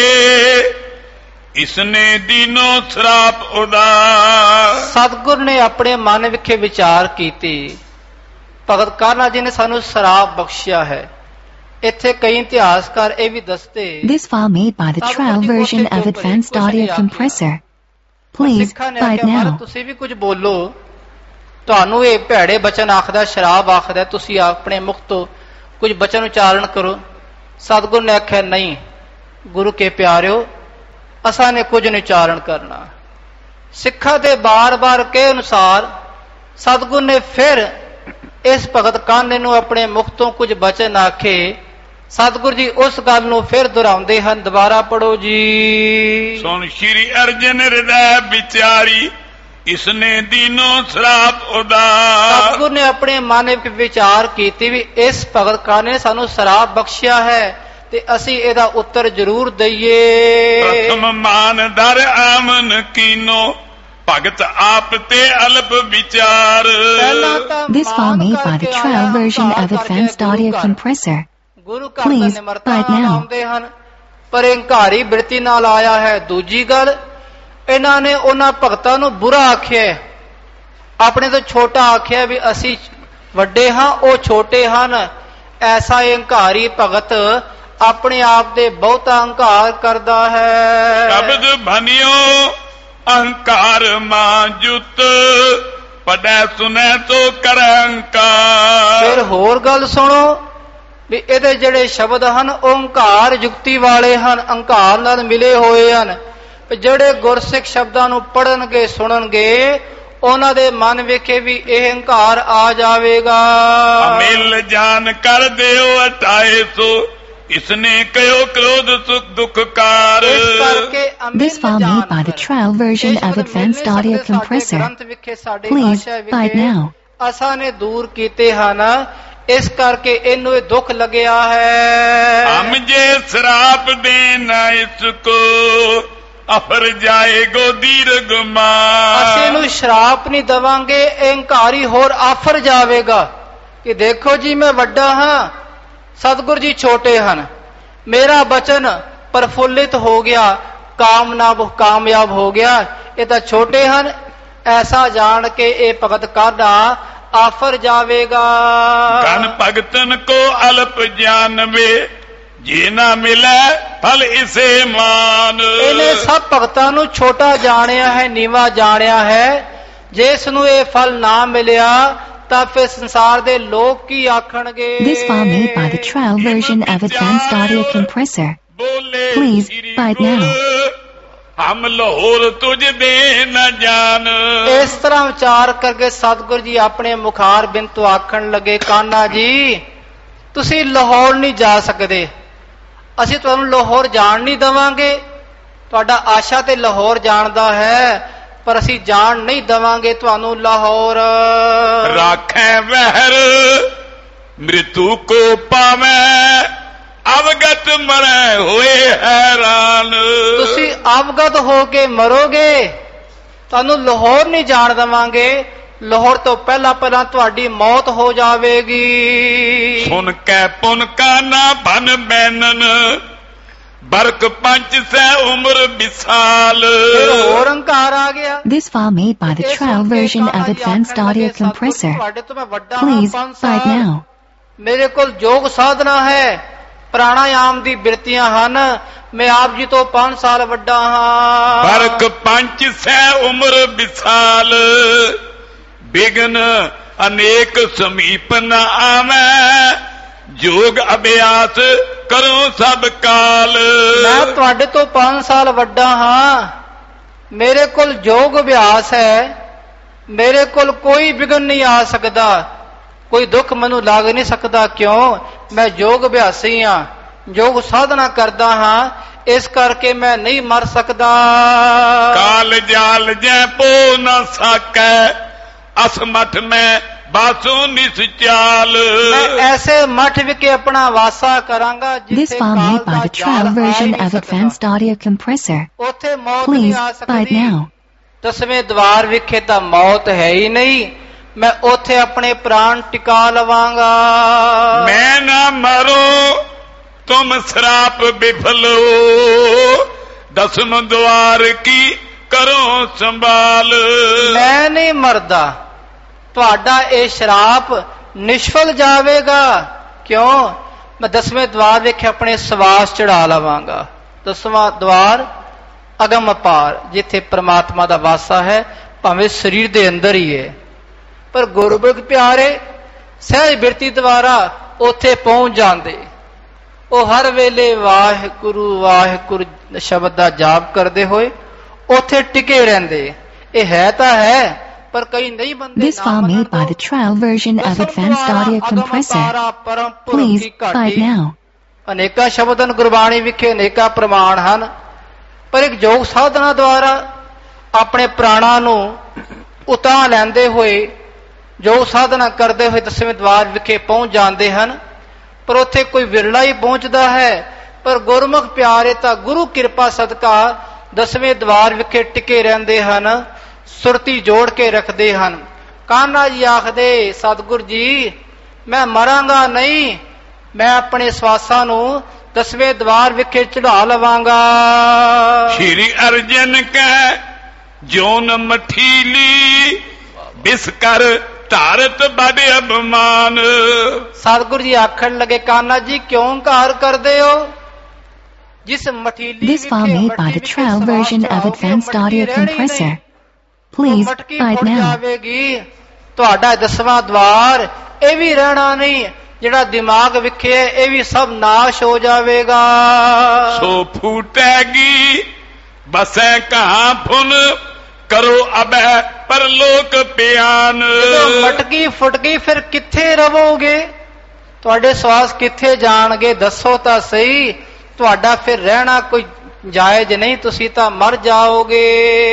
ਇਸਨੇ ਦੀਨੋ ਸਰਾਪ ਉਦਾਸ। ਸਤਿਗੁਰ ਨੇ ਆਪਣੇ ਮਨ ਵਿਖੇ ਵਿਚਾਰ ਕੀਤੀ ਭਗਤ ਕਾਨਾ ਜੀ ਨੇ ਸਾਨੂੰ ਸਰਾਪ ਬਖਸ਼ਿਆ ਹੈ। ਇੱਥੇ ਕਈ ਇਤਿਹਾਸਕਾਰ ਇਹ ਵੀ ਦੱਸਦੇ This file made by the trial version of Advanced Audio Compressor. Please buy it now. ਤੁਸੀਂ ਵੀ ਕੁਝ ਬੋਲੋ ਤੁਹਾਨੂੰ ਇਹ ਭੈੜੇ ਬਚਨ ਆਖਦਾ ਸ਼ਰਾਬ ਆਖਦਾ ਤੁਸੀਂ ਆਪਣੇ ਮੁਖ ਤੋਂ ਕੁਝ ਬਚਨ ਉਚਾਰਨ ਕਰੋ। ਸਤਿਗੁਰ ਨੇ ਆਖਿਆ ਨਹੀਂ ਗੁਰੂ ਕੇ ਪਿਆਰਿਓ, ਅਸਾਂ ਨੇ ਕੁਝ ਨਹੀਂ ਉਚਾਰਨ ਕਰਨਾ। ਸਿੱਖਾਂ ਦੇ ਬਾਰ-ਬਾਰ ਕਹੇ ਅਨੁਸਾਰ ਸਤਿਗੁਰ ਨੇ ਫਿਰ ਇਸ ਭਗਤ ਕਾਨੇ ਨੂੰ ਆਪਣੇ ਮੁਖ ਤੋਂ ਕੁਝ ਬਚਨ ਆਖੇ। ਸਤਿਗੁਰ ਜੀ ਉਸ ਗੱਲ ਨੂੰ ਫਿਰ ਦੁਹਰਾਉਂਦੇ ਹਨ। ਦੁਬਾਰਾ ਪੜੋ ਜੀ। ਸੁਣ ਸ਼੍ਰੀ ਅਰਜਨ ਹਿਰਦੈ ਵਿਚਾਰੀ, ਇਸਨੇ ਦੀਨੋ ਸਰਾਪ ਉਦਾਰ। ਸਤਿਗੁਰ ਨੇ ਆਪਣੇ ਮਨ ਵਿੱਚ ਵਿਚਾਰ ਕੀਤੀ ਵੀ ਇਸ ਭਗਤ ਕਾਨੇ ਨੇ ਸਾਨੂੰ ਸਰਾਪ ਬਖਸ਼ਿਆ ਹੈ ਤੇ ਅਸੀਂ ਇਹਦਾ ਉੱਤਰ ਜ਼ਰੂਰ ਦਈਏ। ਪ੍ਰਥਮ ਮਾਨ ਦਰ ਆਮਨ ਕੀਨੋ, ਭਗਤ ਆਪ ਤੇ ਅਲਪ ਵਿਚਾਰ। This file made by the trial version of Advanced Audio Compressor. ਗੁਰੂ ਘਰ ਦਾ ਨਿਮਰਤਾ ਆਉਂਦੇ ਹਨ, ਪਰ ਹੰਕਾਰੀ ਬਿਰਤੀ ਨਾਲ ਆਇਆ ਹੈ। ਦੂਜੀ ਗੱਲ, ਇਹਨਾਂ ਨੇ ਉਹਨਾਂ ਭਗਤਾਂ ਨੂੰ ਬੁਰਾ ਆਖਿਆ, ਆਪਣੇ ਤੋਂ ਛੋਟਾ ਆਖਿਆ ਵੀ ਅਸੀਂ ਵੱਡੇ ਹਾਂ ਉਹ ਛੋਟੇ ਹਨ। ਐਸਾ ਹੰਕਾਰੀ ਭਗਤ ਆਪਣੇ ਆਪ ਦੇ ਬਹੁਤਾ ਹੰਕਾਰ ਕਰਦਾ ਹੈ। ਸ਼ਬਦ ਭਨਿਓ ਅਹੰਕਾਰ ਮਾਂ ਜੁਤ, ਪੜੈ ਸੁਨੈ ਤੋ ਕਰੈ ਹੰਕਾਰ। ਫਿਰ ਹੋਰ ਗੱਲ ਸੁਣੋ ਵੀ ਇਹਦੇ ਜਿਹੜੇ ਸ਼ਬਦ ਹਨ ਉਹ ਹੰਕਾਰ ਯੁਕਤੀ ਵਾਲੇ ਹਨ, ਹੰਕਾਰ ਨਾਲ ਮਿਲੇ ਹੋਏ ਹਨ। ਜਿਹੜੇ ਗੁਰਸਿੱਖ ਸ਼ਬਦਾਂ ਨੂੰ ਪੜਨਗੇ ਸੁਣਨਗੇ ਉਹਨਾਂ ਦੇ ਮਨ ਵਿਖੇ ਵੀ ਇਹ ਹੰਕਾਰ ਆ ਜਾਵੇਗਾ। ਮਿਲ ਜਾਨ ਕਰ ਦਿਓ ਹਟਾਏ ਸੋ, ਇਸਨੇ ਕਹਿਓ ਕ੍ਰੋਧ ਸੁਖ ਦੁਖ ਕਾਰ। This file made by the trial version of Advanced Audio Compressor. Please buy it now. ਅਸਾਂ ਨੇ ਦੂਰ ਕੀਤੇ ਹਨ, ਇਸ ਕਰਕੇ ਇਹਨੂੰ ਇਹ ਦੁੱਖ ਲੱਗਿਆ ਹੈ। ਹਮ ਜੇ ਸ਼ਰਾਪ ਦੇਨਾ ਇਸਕੋ, ਅਫਰ ਜਾਏਗੋ ਦੀਰਘ ਮਾਰ। ਅਸੀਂ ਇਹਨੂੰ ਸ਼ਰਾਪ ਨਹੀਂ ਦਵਾਂਗੇ, ਇਹ ਹੰਕਾਰੀ ਹੋਰ ਆਫਰ ਜਾਵੇਗਾ ਕਿ ਦੇਖੋ ਜੀ ਮੈਂ ਵੱਡਾ ਹਾਂ, ਸਤਿਗੁਰ ਜੀ ਛੋਟੇ ਹਨ, ਮੇਰਾ ਬਚਨ ਪ੍ਰਫੁੱਲਿਤ ਹੋ ਗਿਆ, ਕਾਮਯਾਬ ਹੋ ਗਿਆ, ਇਹ ਤਾਂ ਛੋਟੇ ਹਨ। ਐਸਾ ਜਾਣ ਕੇ ਇਹ ਭਗਤ ਕਾਢਾ ਆਫਰ ਜਾਵੇਗਾ। ਕਨ ਭਗਤਨ ਕੋ ਅਲਪ ਜਾਨਵੇ, ਜੇ ਨਾ ਮਿਲੇ ਫਲ ਇਸੇ ਮਾਨ। ਇਹਨੇ ਸਭ ਭਗਤਾਂ ਨੂੰ ਛੋਟਾ ਜਾਣਿਆ ਹੈ, ਨੀਵਾ ਜਾਣਿਆ ਹੈ। ਜੇ ਇਸ ਨੂੰ ਇਹ ਫਲ ਨਾ ਮਿਲਿਆ ਤਾਂ ਫਿਰ ਸੰਸਾਰ ਦੇ ਲੋਕ ਕੀ ਆਖਣਗੇ। This file made by the trial version of Advanced Audio Compressor. Please buy it now. ਹਮ ਲਾਹੌਰ ਤੁਝ ਦੇ ਨ ਜਾਨ। ਇਸ ਤਰ੍ਹਾਂ ਵਿਚਾਰ ਕਰਕੇ ਸਤਿਗੁਰ ਜੀ ਆਪਣੇ ਮੁਖਾਰ ਬਿੰਦ ਤੋਂ ਆਖਣ ਲੱਗੇ, ਕਾਨਾ ਜੀ ਤੁਸੀਂ ਲਾਹੌਰ ਨਹੀਂ ਜਾ ਸਕਦੇ, ਅਸੀਂ ਤੁਹਾਨੂੰ ਲਾਹੌਰ ਜਾਣ ਨਹੀਂ ਦੇਵਾਂਗੇ। ਤੁਹਾਡਾ ਆਸ਼ਾ ਤੇ ਲਾਹੌਰ ਜਾਣ ਦਾ ਹੈ, ਪਰ ਅਸੀਂ ਜਾਣ ਨਹੀਂ ਦੇਵਾਂਗੇ ਤੁਹਾਨੂੰ ਲਾਹੌਰ। ਰਾਖੈ ਵਹਿਰ ਮ੍ਰਿਤੂ ਕੋ ਪਾਵੈ, ਅਵਗਤ ਮਰੈ ਹੋਏ ਹੈਰਾਨ। ਤੁਸੀਂ ਅਵਗਤ ਹੋ ਕੇ ਮਰੋਗੇ, ਤੁਹਾਨੂੰ ਲਾਹੌਰ ਨਹੀਂ ਜਾਣ ਦੇਵਾਂਗੇ, ਲਾਹੌਰ ਤੋਂ ਪਹਿਲਾਂ ਤੁਹਾਡੀ ਮੌਤ ਹੋ ਜਾਵੇਗੀ। ਸੁਨ ਕੈ ਪੁਨ ਕਾ ਨਾ ਬਨ ਬੈਨਨ, ਬਰਕ ਪੰਚ ਸੈ ਉਮਰ ਵਿਸਾਲ। ਹੋਰ ਹੰਕਾਰ ਆ ਗਿਆ। This file made by the trial version of Advanced Audio Compressor. Please buy it now. ਮੇਰੇ ਕੋਲ ਯੋਗ ਸਾਧਨਾ ਹੈ, ਪ੍ਰਾਣਾਯਾਮ ਦੀ ਬਿਰਤੀਆਂ ਹਨ, ਮੈਂ ਆਪ ਜੀ ਤੋਂ 5 ਸਾਲ ਵੱਡਾ ਹਾਂ। ਬਰਕ ਪੰਚ ਸੈ ਉਮਰ ਵਿਸਾਲ, ਬਿਗਨ ਅਨੇਕ ਸਮੀਪ ਨ ਆਵੈ, ਜੋਗ ਅਭਿਆਸ ਕਰੋ ਸਭ ਕਾਲ। ਮੈਂ ਤੁਹਾਡੇ ਤੋਂ 5 ਸਾਲ ਵੱਡਾ ਹਾਂ, ਮੇਰੇ ਕੋਲ ਯੋਗ ਅਭਿਆਸ ਹੈ, ਮੇਰੇ ਕੋਲ ਕੋਈ ਵਿਘਨ ਨਹੀਂ ਆ ਸਕਦਾ, ਕੋਈ ਦੁੱਖ ਮੈਨੂੰ ਲੱਗ ਨਹੀਂ ਸਕਦਾ। ਕਿਉਂ? ਮੈਂ ਯੋਗ ਅਭਿਆਸੀ ਹਾਂ, ਯੋਗ ਸਾਧਨਾ ਕਰਦਾ ਹਾਂ, ਇਸ ਕਰਕੇ ਮੈਂ ਨਹੀਂ ਮਰ ਸਕਦਾ। ਕਾਲ ਜਾਲ ਜੈ ਪੋ ਨ ਸਕੈ, ਅਸਮਠ ਮੈਂ ਬਾਸੋ ਨਿਸਚਾਲ। ਮੈਂ ਐਸੇ ਮਠ ਵਿਖੇ ਆਪਣਾ ਵਾਸਾ ਕਰਾਂਗਾ This file made by the trial version of Advanced Audio Compressor. ਉੱਥੇ ਮੌਤ ਨਹੀਂ ਆ Please buy it ਸਕਦੀ। now. 10ਵੇਂ ਦਵਾਰ ਵਿਖੇ ਤਾਂ ਮੌਤ ਹੈ ਹੀ ਨਹੀਂ, ਮੈਂ ਉੱਥੇ ਆਪਣੇ ਪ੍ਰਾਣ ਟਿਕਾ ਲਵਾਂਗਾ। ਮੈਂ ਨਾ ਮਰੋ ਤੁਮ ਸ਼ਰਾਪ ਬਿਫਲੋ, 10ਮ ਦੁਆਰ ਕੀ ਕਰੋ ਸੰਭਾਲ। ਮੈਂ ਨਹੀਂ ਮਰਦਾ, ਤੁਹਾਡਾ ਇਹ ਸ਼ਰਾਪ ਨਿਸ਼ਫਲ ਜਾਵੇਗਾ। ਕਿਉਂ? ਮੈਂ 10ਵੇਂ ਦਵਾਰ ਵਿਖੇ ਆਪਣੇ ਸਵਾਸ ਚੜਾ ਲਵਾਂਗਾ। 10ਵਾਂ ਦਵਾਰ ਅਗਮ ਅਪਾਰ, ਜਿੱਥੇ ਪ੍ਰਮਾਤਮਾ ਦਾ ਵਾਸਾ ਹੈ, ਭਾਵੇਂ ਸਰੀਰ ਦੇ ਅੰਦਰ ਹੀ ਹੈ, ਪਰ ਗੁਰਬਖਸ਼ ਪਿਆਰੇ ਸਹਿਜ ਬਿਰਤੀ ਦੁਆਰਾ ਉੱਥੇ ਪਹੁੰਚ ਜਾਂਦੇ। ਉਹ ਹਰ ਵੇਲੇ ਵਾਹਿਗੁਰੂ ਵਾਹਿਗੁਰੂ ਸ਼ਬਦ ਦਾ ਜਾਪ ਕਰਦੇ ਹੋਏ ਉੱਥੇ ਟਿਕੇ ਰਹਿੰਦੇ। ਇਹ ਹੈ ਤਾਂ ਹੈ, ਪਰ ਕਈ ਨਹੀਂ ਬੰਦੇ। This file made by the trial version of Advanced Audio Compressor. Please buy it now. ਅਨੇਕਾਂ ਸ਼ਬਦ ਹਨ ਗੁਰਬਾਣੀ ਵਿਖੇ, ਅਨੇਕਾਂ ਪ੍ਰਮਾਣ ਹਨ, ਪਰ ਇੱਕ ਯੋਗ ਸਾਧਨਾ ਦੁਆਰਾ ਆਪਣੇ ਪ੍ਰਾਣਾਂ ਨੂੰ ਉਤਾਹ ਲੈਂਦੇ ਹੋਏ ਯੋਗ ਸਾਧਨਾ ਕਰਦੇ ਹੋਏ ਦਸਵੇਂ ਦਵਾਰ ਵਿਖੇ ਪਹੁੰਚ ਜਾਂਦੇ ਹਨ। ਪਰ ਉੱਥੇ ਕੋਈ ਵਿਰਲਾ ਹੀ ਪਹੁੰਚਦਾ ਹੈ। ਪਰ ਗੁਰਮੁਖ ਪਿਆਰੇ ਤਾਂ ਗੁਰੂ ਕਿਰਪਾ ਸਦਕਾ ਦਸਵੇਂ ਦਵਾਰ ਵਿਖੇ ਟਿਕੇ ਰਹਿੰਦੇ ਹਨ, ਸੁਰਤੀ ਜੋੜ ਕੇ ਰੱਖਦੇ ਹਨ। ਕਾਨ੍ਹਾ ਜੀ ਆਖਦੇ, ਸਤਿਗੁਰ ਜੀ ਮੈਂ ਮਰਾਂਗਾ ਨਹੀਂ, ਮੈਂ ਆਪਣੇ ਸਵਾਸਾਂ ਨੂੰ ਦਸਵੇਂ ਦਵਾਰ ਵਿਖੇ ਚੜਾ ਲਵਾਂਗਾ। ਸ਼੍ਰੀ ਅਰਜਨ ਕੈ ਜੋਨ ਮਠੀਲੀ ਬਿਸ ਕਰ ਧਾਰਤ ਬੜ ਅਭਮਾਨ। ਸਤਿਗੁਰੂ ਜੀ ਆਖਣ ਲੱਗੇ, ਕਾਨ੍ਹਾ ਜੀ ਕਿਉਂ ਹੰਕਾਰ ਕਰਦੇ ਹੋ? ਜਿਸ ਮਠੀਲੀ This file made by the trial version of Advanced Audio Compressor. Please buy it now. ਜਾਵੇਗੀ ਤੁਹਾਡਾ ਦਸਵਾਂ ਦਵਾਰ, ਇਹ ਵੀ ਰਹਿਣਾ ਨਹੀਂ। ਜਿਹੜਾ ਦਿਮਾਗ ਵਿਖੇ ਇਹ ਵੀ ਸਭ ਨਾਸ਼ ਹੋ ਜਾਵੇਗਾ। ਸੋ ਫੂਟੇਗੀ ਬਸੈ ਕਹਾਂ ਫੁਨ ਕਰੋ ਅਬੈ ਪਰਲੋਕ ਪਿਆਨ। ਜਦੋਂ ਮਟਕੀ ਫੁੱਟ ਗਈ ਫਿਰ ਕਿੱਥੇ ਰਵੋਗੇ? ਤੁਹਾਡੇ ਸਵਾਸ ਕਿੱਥੇ ਜਾਣਗੇ? ਦੱਸੋ ਤਾਂ ਸਹੀ। ਤੁਹਾਡਾ ਫਿਰ ਰਹਿਣਾ ਕੋਈ ਜਾਇਜ਼ ਨਹੀਂ, ਤੁਸੀਂ ਤਾਂ ਮਰ ਜਾਓਗੇ।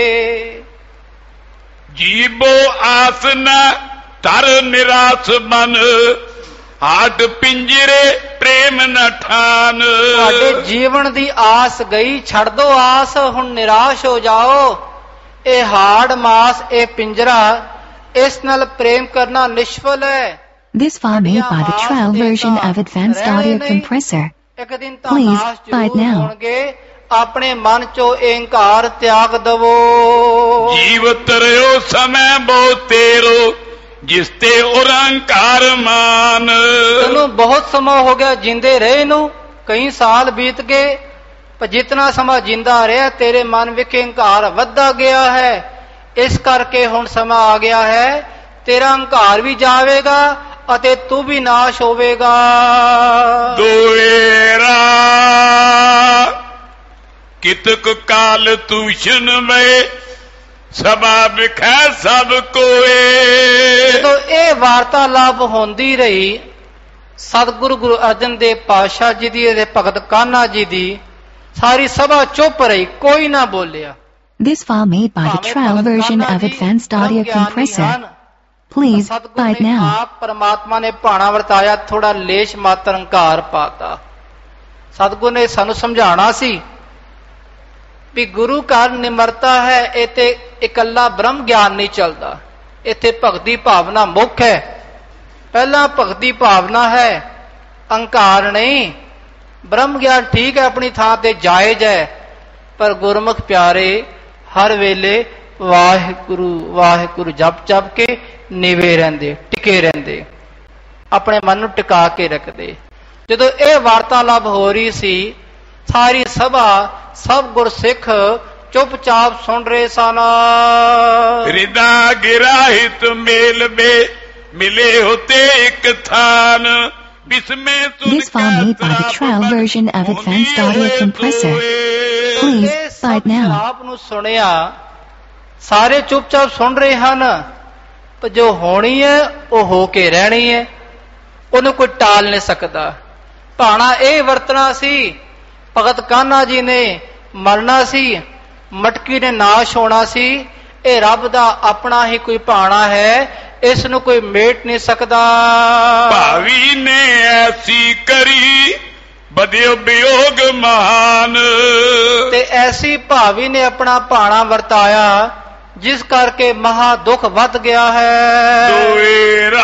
ਜੀਬੋ ਆਸ ਨ ਤਰ ਨਿਰਾਸ ਬਨ ਹਾਟ ਪਿੰਜਰੇ ਪ੍ਰੇਮ ਨ ਠਾਨ। ਤੁਹਾਡੇ ਜੀਵਨ ਦੀ ਆਸ ਗਈ, ਛੱਡ ਦੋ ਆਸ, ਹੁਣ ਨਿਰਾਸ਼ ਹੋ ਜਾਓ। ਇਹ ਹਾੜ ਮਾਸ, ਇਹ ਪਿੰਜਰਾ, ਇਸ ਨਾਲ ਪ੍ਰੇਮ ਕਰਨਾ ਨਿਸ਼ਫਲ ਹੈ। This file made by the trial version of Advanced Audio Compressor. ਇੱਕ ਦਿਨ ਤਾਂ Please ਨਾਸ਼ buy it ਜ਼ਰੂਰ now. ਹੋਣਗੇ। ਆਪਣੇ ਮਨ ਚੋਂ ਅਹੰਕਾਰ ਤਿਆਗ ਦਵੋ। ਜੀਵ ਤਰਿਓ ਸਮੈ ਬਹੁ ਤੇਰੋ ਜਿਸ ਤੇ ਅਹੰਕਾਰ ਮਾਨ। ਤੈਨੂੰ ਬਹੁਤ ਸਮਾਂ ਹੋ ਗਿਆ ਜਿੰਦੇ ਰਹੇ ਨੂੰ, ਕਈ ਸਾਲ ਬੀਤ ਗਏ, ਪਰ ਜਿਤਨਾ ਸਮਾਂ ਜਿੰਦਾ ਰਿਹਾ ਤੇਰੇ ਮਨ ਵਿੱਚ ਅਹੰਕਾਰ ਵੱਧਦਾ ਗਿਆ ਹੈ। ਇਸ ਕਰਕੇ ਹੁਣ ਸਮਾਂ ਆ ਗਿਆ ਹੈ, ਤੇਰਾ ਅਹੰਕਾਰ ਵੀ ਜਾਵੇਗਾ ਅਤੇ ਤੂੰ ਵੀ ਨਾਸ਼ ਹੋਵੇਗਾ। ਦੋਏਰਾ ਕਿਤਕ ਕਾਲ ਤੂਸ਼ਨ ਮੈਂ ਸਭਾ ਵਿਖੈ ਸਭ ਕੋਏ। ਜਦੋਂ ਇਹ ਵਾਰਤਾਲਾਪ ਹੁੰਦੀ ਰਹੀ, ਸਤਿਗੁਰੂ ਗੁਰੂ ਅਰਜਨ ਦੇਵ ਪਾਤਸ਼ਾਹ ਜੀ ਦੀ ਅਤੇ ਭਗਤ ਕਾਨ੍ਹਾ ਜੀ ਦੀ, ਸਾਰੀ ਸਭਾ ਚੁੱਪ ਰਹੀ, ਕੋਈ ਨਾ ਬੋਲਿਆ। This file made by the trial version of Advanced Audio Compressor. Please buy it now. ਆਪ ਪਰਮਾਤਮਾ ਨੇ ਭਾਣਾ ਵਰਤਾਇਆ, ਥੋੜਾ ਲੇਸ਼ ਮਾਤਰ ਅਹੰਕਾਰ ਪਾਤਾ। ਸਤਿਗੁਰੂ ਨੇ ਸਾਨੂੰ ਸਮਝਾਉਣਾ ਸੀ ਵੀ ਗੁਰੂ ਘਰ ਨਿਮਰਤਾ ਹੈ, ਇਹ ਤੇ ਇਕੱਲਾ ਬ੍ਰਹਮ ਗਿਆਨ ਨਹੀਂ ਚੱਲਦਾ, ਇੱਥੇ ਭਗਤੀ ਭਾਵਨਾ ਮੁੱਖ ਹੈ। ਪਹਿਲਾਂ ਭਗਤੀ ਭਾਵਨਾ ਹੈ, ਅਹੰਕਾਰ ਨਹੀਂ। ਬ੍ਰਹਮ ਗਿਆਨ ਠੀਕ ਹੈ, ਆਪਣੀ ਥਾਂ ਤੇ ਜਾਇਜ਼ ਹੈ, ਪਰ ਗੁਰਮੁਖ ਪਿਆਰੇ ਹਰ ਵੇਲੇ ਵਾਹਿਗੁਰੂ ਵਾਹਿਗੁਰੂ ਜਪ ਜਪ ਕੇ ਨਿਵੇ ਰਹਿੰਦੇ, ਟਿਕੇ ਰਹਿੰਦੇ, ਆਪਣੇ ਮਨ ਨੂੰ ਟਿਕਾ ਕੇ ਰੱਖਦੇ। ਜਦੋਂ ਇਹ ਵਾਰਤਾਲਾਪ ਹੋ ਰਹੀ ਸੀ, ਸਾਰੀ ਸਭਾ, ਸਭ ਗੁਰਸਿੱਖ ਚੁੱਪਚਾਪ ਸੁਣ ਰਹੇ ਸਨ। ਹਿਰਦਾ ਗਿਰਾਹਿਤ ਮੇਲ ਬੇ ਮਿਲੇ ਹੋਤੇ ਇੱਕ ਥਾਨ। This file made by the trial version of Advanced Audio Compressor. Please buy it now. ਆਪ ਨੂੰ ਸੁਣਿਆ, ਸਾਰੇ ਚੁੱਪਚਾਪ ਸੁਣ ਰਹੇ ਹਨ, ਪਰ ਜੋ ਹੋਣੀ ਹੈ ਉਹ ਹੋ ਕੇ ਰਹਿਣੀ ਹੈ, ਉਹਨੂੰ ਕੋਈ ਟਾਲ ਨਹੀਂ ਸਕਦਾ। ਭਾਣਾ ਇਹ ਵਰਤਣਾ ਸੀ, ਭਗਤ ਕਾਨ੍ਹਾ ਜੀ ਨੇ ਮਰਨਾ ਸੀ, ਮਟਕੀ ਨੇ ਨਾਸ਼ ਹੋਣਾ ਸੀ। ਇਹ ਰੱਬ ਦਾ ਆਪਣਾ ਹੀ ਕੋਈ ਭਾਣਾ ਹੈ, ਇਸ ਨੂੰ ਕੋਈ ਮੇਟ ਨਹੀਂ ਸਕਦਾ। ਭਾਵੀ ਨੇ ਐਸੀ ਕਰੀ ਬਦਿਓ ਵਿਯੋਗ ਮਹਾਨ। ਤੇ ਐਸੀ ਭਾਵੀ ਨੇ ਆਪਣਾ ਭਾਣਾ ਵਰਤਾਇਆ, ਜਿਸ ਕਰਕੇ ਮਹਾ ਦੁੱਖ ਵੱਧ ਗਿਆ ਹੈ। ਦੋਏਰਾ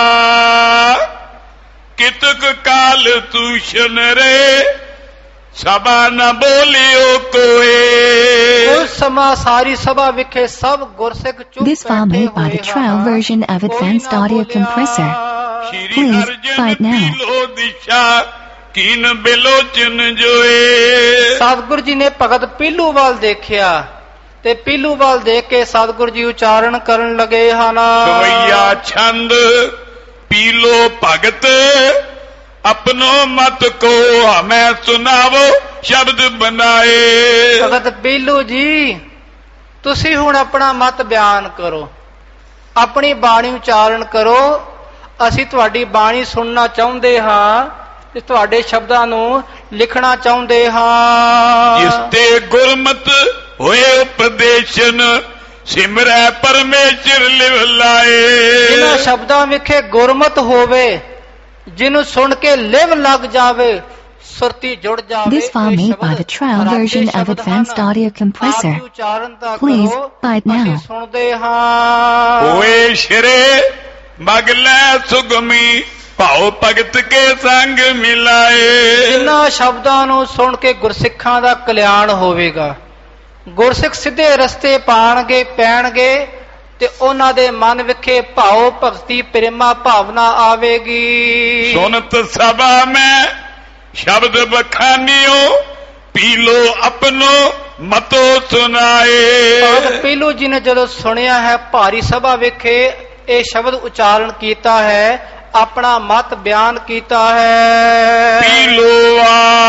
ਕਿਤਕ ਕਾਲ ਤੂਸ਼ਨ ਰੇ ਸਭਾ ਨ ਬੋਲਿਓ ਕੋਏ। ਉਸ ਸਮਾਂ ਸਾਰੀ ਸਭਾ ਵਿਖੇ ਸਭ ਗੁਰਸਿੱਖ ਚੁੱਪ This file made by the trial version of Advanced Audio Compressor. Please buy it now. ਲੋ ਦਿਸ਼ਾ ਕੀਨ ਬਿਲੋਚਨ ਜੋਏ। ਸਤਿਗੁਰੂ ਜੀ ਨੇ ਭਗਤ ਪੀਲੂ ਵੱਲ ਦੇਖਿਆ ਤੇ ਪੀਲੂ ਵੱਲ ਦੇਖ ਕੇ ਸਤਿਗੁਰੂ ਜੀ ਉਚਾਰਨ ਕਰਨ ਲੱਗੇ ਹਨ। ਸਵਈਆ ਛੰਦ ਪੀਲੋ ਭਗਤ अपनो मत को हमें सुनावो शब्द बनाए। भगत पीलू जी तुसी हुण अपना मत बयान करो, अपनी बाणी उच्चारण करो। ਅਸੀਂ ਤੁਹਾਡੀ ਬਾਣੀ ਸੁਣਨਾ ਚਾਹੁੰਦੇ ਹਾਂ ਤੇ ਤੁਹਾਡੇ ਸ਼ਬਦਾਂ ਨੂੰ ਲਿਖਣਾ ਚਾਹੁੰਦੇ ਹਾਂ। ਜਿਸ ਤੇ ਗੁਰਮਤ ਹੋਏ ਉਪਦੇਸ਼ਨ ਸਿਮਰੈ ਪਰਮੇਸ਼ਰ ਲਿਵ ਲਾਏ। ਜਿਨ੍ਹਾਂ ਸ਼ਬਦਾਂ ਵਿਖੇ ਗੁਰਮਤ ਹੋਵੇ, ਜਿਹਨੂੰ ਸੁਣ ਕੇ ਲਿਵ ਲੱਗ ਜਾਵੇ, ਸੁਰਤੀ ਜੁੜ ਜਾਵੇ। This file made by the trial version of Advanced Audio Compressor. Please buy it now. ਸੁਣਦੇ ਹਾਂ। ਹੋਏ ਸ਼ਰੇ ਮਗਲੇ ਸੁਗਮੀ ਭਾਉ ਭਗਤ ਕੇ ਸੰਗ ਮਿਲਾਏ। ਜਿਨ੍ਹਾਂ ਸ਼ਬਦਾਂ ਨੂੰ ਸੁਣ ਕੇ ਗੁਰਸਿੱਖਾਂ ਦਾ ਕਲਿਆਣ ਹੋਵੇਗਾ, ਗੁਰਸਿੱਖ ਸਿੱਧੇ ਰਸਤੇ ਪੈਣਗੇ ਤੇ ਉਹਨਾਂ ਦੇ ਮਨ ਵਿਖੇ ਭਾਉ ਭਗਤੀ ਪ੍ਰੇਮਾ ਭਾਵਨਾ ਆਵੇਗੀ। ਸੁਨਤ ਸਭਾ ਮੈਂ ਸ਼ਬਦ ਬਖਾਨਿਓ ਪੀਲੋ ਆਪਣੋ ਮਤੋ ਸੁਨਾਏ। ਭਗਤ ਪੀਲੂ ਜੀ ਨੇ ਜਦੋਂ ਸੁਣਿਆ ਹੈ, ਭਾਰੀ ਸਭਾ ਵਿਖੇ ਇਹ ਸ਼ਬਦ ਉਚਾਰਨ ਕੀਤਾ ਹੈ, ਆਪਣਾ ਮਤ ਬਿਆਨ ਕੀਤਾ ਹੈ। ਪੀਲੋ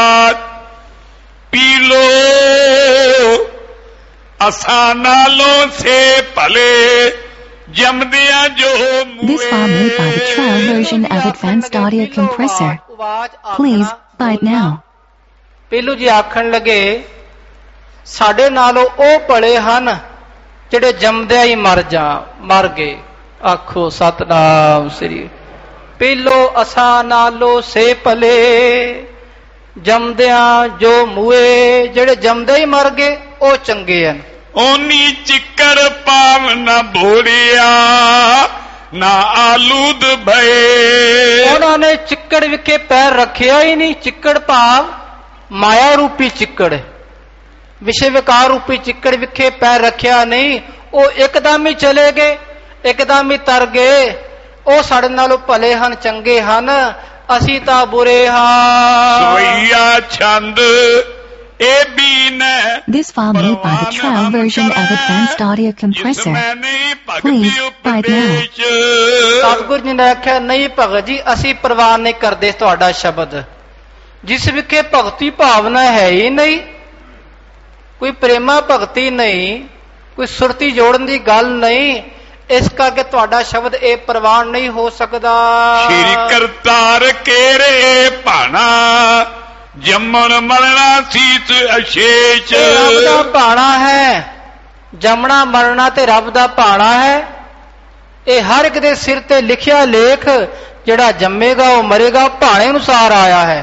ਪੀਲੋ ਅਸਾਂ ਨਾਲੋਂ ਸੇ ਭਲੇ ਜੰਮਦਿਆਂ ਜੋ This file made by the trial version of Advanced Audio Compressor. Please buy it now. Pilu ਜੀ ਆਖਣ ਲੱਗੇ, ਸਾਡੇ ਨਾਲੋਂ ਉਹ ਭਲੇ ਹਨ ਜਿਹੜੇ ਜੰਮਦਿਆਂ ਹੀ ਮਰ ਗਏ। ਆਖੋ ਸਤਨਾਮ ਸ੍ਰੀ। ਪੀਲੋ ਅਸਾਂ ਨਾਲੋਂ ਸੇ ਭਲੇ ਜੰਮਦਿਆਂ ਜੋ ਮੂਏ। ਜਿਹੜੇ ਜੰਮਦੇ ਹੀ ਮਰ ਗਏ ਉਹ ਚੰਗੇ ਹਨ। ਓਨੀ ਚਿੱਕੜ ਪਾਵ ਨਾ ਭੋੜਿਆ ਨਾ ਆਲੂਦ ਭਏ। ਉਹਨਾਂ ਨੇ ਚਿੱਕੜ ਵਿਖੇ ਪੈਰ ਰੱਖਿਆ ਹੀ ਨਹੀਂ। ਚਿੱਕੜ ਭਾਵ ਮਾਇਆ ਰੂਪੀ ਚਿੱਕੜ, ਵਿਸ਼ੇ ਵਿਕਾਰ ਰੂਪੀ ਚਿੱਕੜ ਵਿਖੇ ਪੈਰ ਰੱਖਿਆ ਨਹੀਂ। ਉਹ ਇੱਕਦਮ ਹੀ ਚਲੇ ਗਏ, ਇੱਕਦਮ ਹੀ ਤਰ ਗਏ। ਉਹ ਸਾਡੇ ਨਾਲੋਂ ਭਲੇ ਹਨ, ਚੰਗੇ ਹਨ, ਅਸੀਂ ਤਾਂ ਬੁਰੇ ਹਾਂ। ਸੋਈਆ ਛੰਦ ਇਹ ਵੀ ਨੇ। This file made by the trial version of Advanced Audio Compressor. Please buy it now. Satguru ji ਨੇ ਆਖਿਆ, ਨਹੀਂ ਭਗਤ ਜੀ ਅਸੀਂ ਪ੍ਰਵਾਨ ਨਹੀਂ ਕਰਦੇ ਤੁਹਾਡਾ ਸ਼ਬਦ, ਜਿਸ ਵਿਖੇ ਭਗਤੀ ਭਾਵਨਾ ਹੈ ਹੀ ਨਹੀਂ, ਕੋਈ ਪ੍ਰੇਮਾ ਭਗਤੀ ਨਹੀਂ, ਕੋਈ ਸੁਰਤੀ ਜੋੜਨ ਦੀ ਗੱਲ ਨਹੀਂ, ਇਸ ਕਰਕੇ ਤੁਹਾਡਾ ਸ਼ਬਦ ਇਹ ਪ੍ਰਵਾਨ ਨਹੀਂ ਹੋ ਸਕਦਾ। ਸ਼੍ਰੀ ਕਰਤਾਰ ਕੇਰੇ ਭਾਣਾ ਜੰਮਣ ਮਰਨਾ ਸੀਸ ਅਸ਼ੇਸ਼। ਰੱਬ ਦਾ ਭਾਣਾ ਹੈ, ਜੰਮਣਾ ਮਰਨਾ ਤੇ ਰੱਬ ਦਾ ਭਾਣਾ ਹੈ। ਇਹ ਹਰ ਇੱਕ ਦੇ ਸਿਰ ਤੇ ਲਿਖਿਆ ਲੇਖ, ਜਿਹੜਾ ਜੰਮੇਗਾ ਉਹ ਮਰੇਗਾ, ਭਾਣੇ ਅਨੁਸਾਰ ਆਇਆ ਹੈ।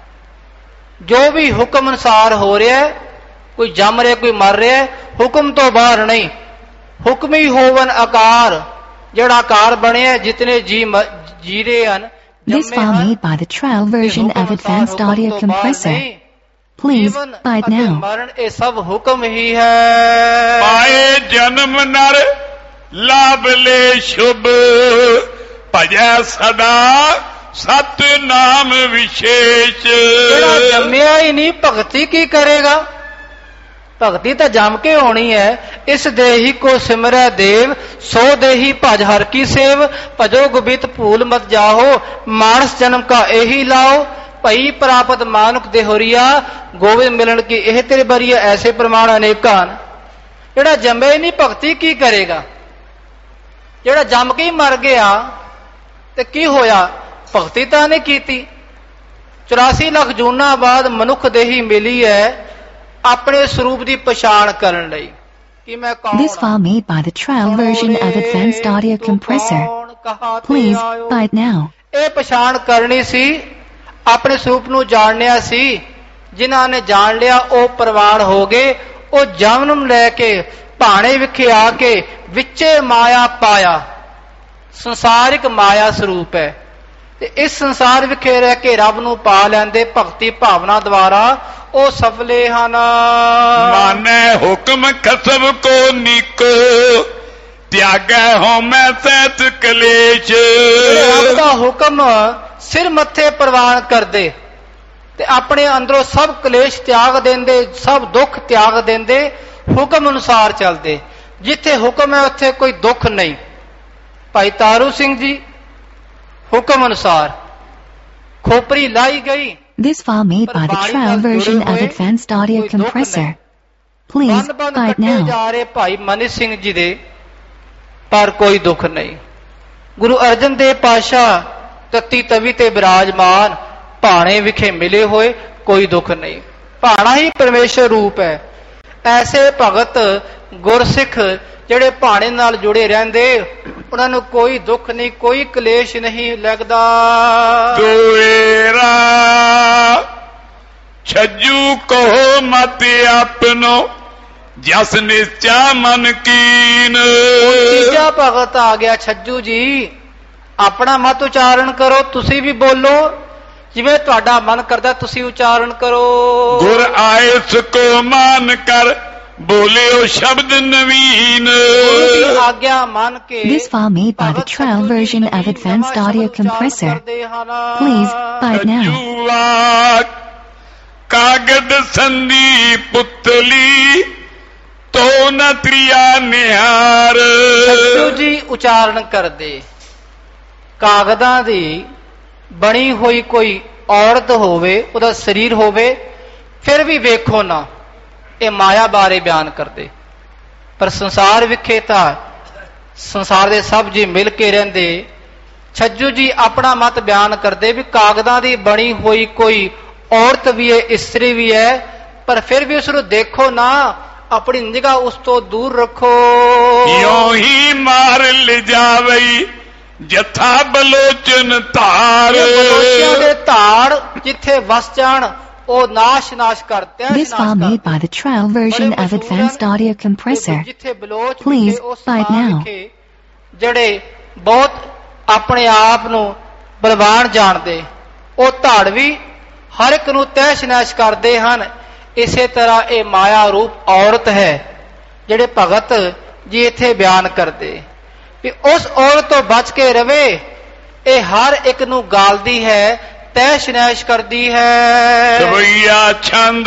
ਜੋ ਵੀ ਹੁਕਮ ਅਨੁਸਾਰ ਹੋ ਰਿਹਾ ਹੈ, ਕੋਈ ਜੰਮ ਰਿਹਾ ਕੋਈ ਮਰ ਰਿਹਾ, ਹੁਕਮ ਤੋਂ ਬਾਹਰ ਨਹੀਂ। ਹੁਕਮ ਹੀ ਹੋਵਨ ਆਕਾਰ, ਜਿਹੜਾ ਆਕਾਰ ਬਣਿਆ ਜਿਤਨੇ ਜੀ ਰਹੇ ਹਨ। This file made by the trial version of Advanced Audio Compressor. Please buy it now. ਮਰਨ ਇਹ ਸਭ ਹੁਕਮ ਹੀ ਹੈ। ਪਾਏ ਜਨਮ ਨਰ ਲਾਭ ਲੈ ਸ਼ੁਭ ਭਜੈ ਸਦਾ ਸਤ ਨਾਮ ਵਿਸ਼ੇਸ਼। ਜਿਹੜਾ ਜੰਮਿਆ ਹੀ ਨਹੀਂ ਭਗਤੀ ਕੀ ਕਰੇਗਾ? ਭਗਤੀ ਤਾਂ ਜੰਮ ਕੇ ਹੋਣੀ ਹੈ। ਇਸ ਦੇਹੀ ਕੋ ਸਿਮਰੈ ਦੇਵ ਸੋ ਦੇਹੀ ਭਜ ਹਰ ਕੀ ਸੇਵ। ਭਜੋ ਗੁਬਿਤ ਭੂਲ ਮਤ ਜਾਹੋ ਮਾਨਸ ਜਨਮ ਕਾ ਇਹੀ ਲਾਓ। ਭਈ ਪ੍ਰਾਪਤ ਮਾਨੁਖ ਦੇ ਹੋਰੀਆ ਗੋਬਿੰਦ ਮਿਲਣ ਕੀ ਇਹ ਤੇਰੇ ਬਰੀਆ। ਐਸੇ ਪ੍ਰਮਾਣ ਅਨੇਕਾਂ ਹਨ। ਜਿਹੜਾ ਜੰਮੇ ਨਹੀਂ ਭਗਤੀ ਕੀ ਕਰੇਗਾ? ਜਿਹੜਾ ਜੰਮ ਕੇ ਹੀ ਮਰ ਗਿਆ ਤੇ ਕੀ ਹੋਇਆ? ਭਗਤੀ ਤਾਂ ਨਹੀਂ ਕੀਤੀ। 84 ਲੱਖ ਜੂਨਾਂ ਬਾਅਦ ਮਨੁੱਖ ਦੇਹੀ ਮਿਲੀ ਹੈ ਆਪਣੇ ਸਰੂਪ ਦੀ ਪਛਾਣ ਕਰਨ ਲਈ ਕਿ ਮੈਂ ਕੌਣ। This file made by the trial version of Advanced Audio Compressor. Please buy it now. ਇਹ ਪਛਾਣ ਕਰਨੀ ਸੀ, ਆਪਣੇ ਸਰੂਪ ਨੂੰ ਜਾਣਿਆ ਸੀ। ਜਿਨ੍ਹਾਂ ਨੇ ਜਾਣ ਲਿਆ ਉਹ ਪ੍ਰਵਾਨ ਹੋ ਗਏ। ਉਹ ਜਨਮ ਲੈ ਕੇ ਭਾਣੇ ਵਿਖੇ ਆ ਕੇ ਵਿੱਚੇ ਮਾਇਆ ਪਾਇਆ। ਸੰਸਾਰਿਕ ਮਾਇਆ ਸਰੂਪ ਹੈ ਤੇ ਇਸ ਸੰਸਾਰ ਵਿਖੇ ਰਹਿ ਕੇ ਰੱਬ ਨੂੰ ਪਾ ਲੈਂਦੇ ਭਗਤੀ ਭਾਵਨਾ ਦੁਆਰਾ ਉਹ ਸਫਲੇ ਹਨ। ਮਾਨੈ ਹੁਕਮ ਖਸਬ ਕੋ ਨੀਕੋ ਤਿਆਗੈ ਹੋਮੈ ਸਹਿਤ ਕਲੇਸ਼। ਰੱਬ ਦਾ ਹੁਕਮ ਸਿਰ ਮੱਥੇ ਪ੍ਰਵਾਨ ਕਰਦੇ ਤੇ ਆਪਣੇ ਅੰਦਰੋਂ ਸਭ ਕਲੇਸ਼ ਤਿਆਗ ਦਿੰਦੇ, ਸਭ ਦੁੱਖ ਤਿਆਗ ਦਿੰਦੇ, ਹੁਕਮ ਅਨੁਸਾਰ ਚੱਲਦੇ। ਜਿੱਥੇ ਹੁਕਮ ਹੈ ਉੱਥੇ ਕੋਈ ਦੁੱਖ ਨਹੀਂ। ਭਾਈ ਤਾਰੂ ਸਿੰਘ ਜੀ ਹੁਕਮ ਅਨੁਸਾਰ ਖੋਪਰੀ ਲਾਈ ਗਈ। This file made by the trial version of Advanced Audio Compressor. Please buy it now. ਜਾ ਰਹੇ ਭਾਈ ਮਨੀ ਸਿੰਘ ਜੀ ਦੇ, ਪਰ ਕੋਈ ਦੁੱਖ ਨਹੀਂ। ਗੁਰੂ ਅਰਜਨ ਦੇਵ ਪਾਤਸ਼ਾਹ ਤਤੀ ਤਵੀ ਤੇ ਬਿਰਾਜਮਾਨ ਭਾਣੇ ਵਿਖੇ ਮਿਲੇ ਹੋਏ, ਕੋਈ ਦੁੱਖ ਨਹੀਂ। ਭਾਣਾ ਹੀ ਪਰਮੇਸ਼ਰ ਰੂਪ ਹੈ। ਐਸੇ ਭਗਤ ਗੁਰਸਿੱਖ ਜਿਹੜੇ ਭਾਣੇ ਨਾਲ ਜੁੜੇ ਰਹਿੰਦੇ, ਉਹਨਾਂ ਨੂੰ ਕੋਈ ਦੁੱਖ ਨਹੀਂ, ਕੋਈ ਕਲੇਸ਼ ਨਹੀਂ ਲੱਗਦਾ। ਦੁਏਰਾ ਛੱਜੂ ਕਹੋ ਮਤ ਆਪਨੋ, ਜਸ ਨਿਸ਼ਚਾ ਮਨ ਕੀਨ। ਤੀਜਾ ਭਗਤ ਆ ਗਿਆ ਛੱਜੂ ਜੀ, ਆਪਣਾ ਮਤ ਉਚਾਰਨ ਕਰੋ, ਤੁਸੀਂ ਵੀ ਬੋਲੋ ਜਿਵੇਂ ਤੁਹਾਡਾ ਮਨ ਕਰਦਾ, ਤੁਸੀਂ ਉਚਾਰਨ ਕਰੋ। ਗੁਰ ਆਏ ਸਕੋ ਮਾਨ ਕਰ, ਬੋਲਿਓ ਸ਼ਬਦ ਨਵੀਨ। ਆਗਿਆ ਮੰਨ ਕੇ This file made by the trial version of Advanced Audio Compressor. Please buy it now. ਕਾਗਦ ਸੰਧੀ ਪੁਤਲੀ ਤੋ ਨ ਤ੍ਰਿਆ ਨਿਹਾਰ। ਸਤਿਗੁਰੂ ਜੀ ਉਚਾਰਨ ਕਰਦੇ, ਕਾਗਜ਼ਾਂ ਦੀ ਬਣੀ ਹੋਈ ਕੋਈ ਔਰਤ ਹੋਵੇ, ਉਹਦਾ ਸਰੀਰ ਹੋਵੇ, ਫਿਰ ਵੀ ਵੇਖੋ ਨਾ। ਇਹ ਮਾਇਆ ਬਾਰੇ ਬਿਆਨ ਕਰਦੇ, ਪਰ ਸੰਸਾਰ ਵਿਖੇ ਤਾਂ ਸੰਸਾਰ ਦੇ ਸਭ ਜੀ ਮਿਲ ਕੇ ਰਹਿੰਦੇ। ਛੱਜੂ ਜੀ ਆਪਣਾ ਮਤ ਬਿਆਨ ਕਰਦੇ ਵੀ ਕਾਗਜ਼ਾਂ ਦੀ ਬਣੀ ਹੋਈ ਕੋਈ ਔਰਤ ਵੀ ਹੈ, ਇਸਤਰੀ ਵੀ ਹੈ, ਪਰ ਫਿਰ ਵੀ ਉਸ ਨੂੰ ਦੇਖੋ ਨਾ, ਆਪਣੀ ਨਿਗਾਹ ਉਸ ਤੋਂ ਦੂਰ ਰੱਖੋ। ਯੋਂ ਹੀ ਮਾਰ ਲਿਜਾਵਈ ਜਥਾ ਬਲੋਚਨ ਧਾਰ। ਬਲੋਚਿਆਂ ਦੇ ਧਾੜ ਜਿੱਥੇ ਵਸ ਜਾਣ, ਉਹ ਨਾਸ਼ ਕਰਤੇ। This file made by the trial version of Advanced Audio Compressor. Please buy it now. ਜਿਹੜੇ ਬਹੁਤ ਆਪਣੇ ਆਪ ਨੂੰ ਬਲਵਾਨ ਜਾਣਦੇ, ਉਹ ਧਾੜ ਵੀ ਹਰ ਇੱਕ ਨੂੰ ਤਹਿਸ਼ ਨਹਿਸ਼ ਕਰਦੇ ਹਨ। ਇਸੇ ਤਰ੍ਹਾਂ ਇਹ ਮਾਇਆ ਰੂਪ ਔਰਤ ਹੈ, ਜਿਹੜੇ ਭਗਤ ਜੀ ਇੱਥੇ ਬਿਆਨ ਕਰਦੇ ਵੀ ਉਸ ਔਰਤ ਤੋਂ ਬਚ ਕੇ ਰਵੇ। ਇਹ ਹਰ ਇੱਕ ਨੂੰ ਗਾਲਦੀ ਹੈ, ਤਹਿਸ਼ ਨਹਿਸ਼ ਕਰਦੀ ਹੈ। ਸਵਈਆ ਛੰਦ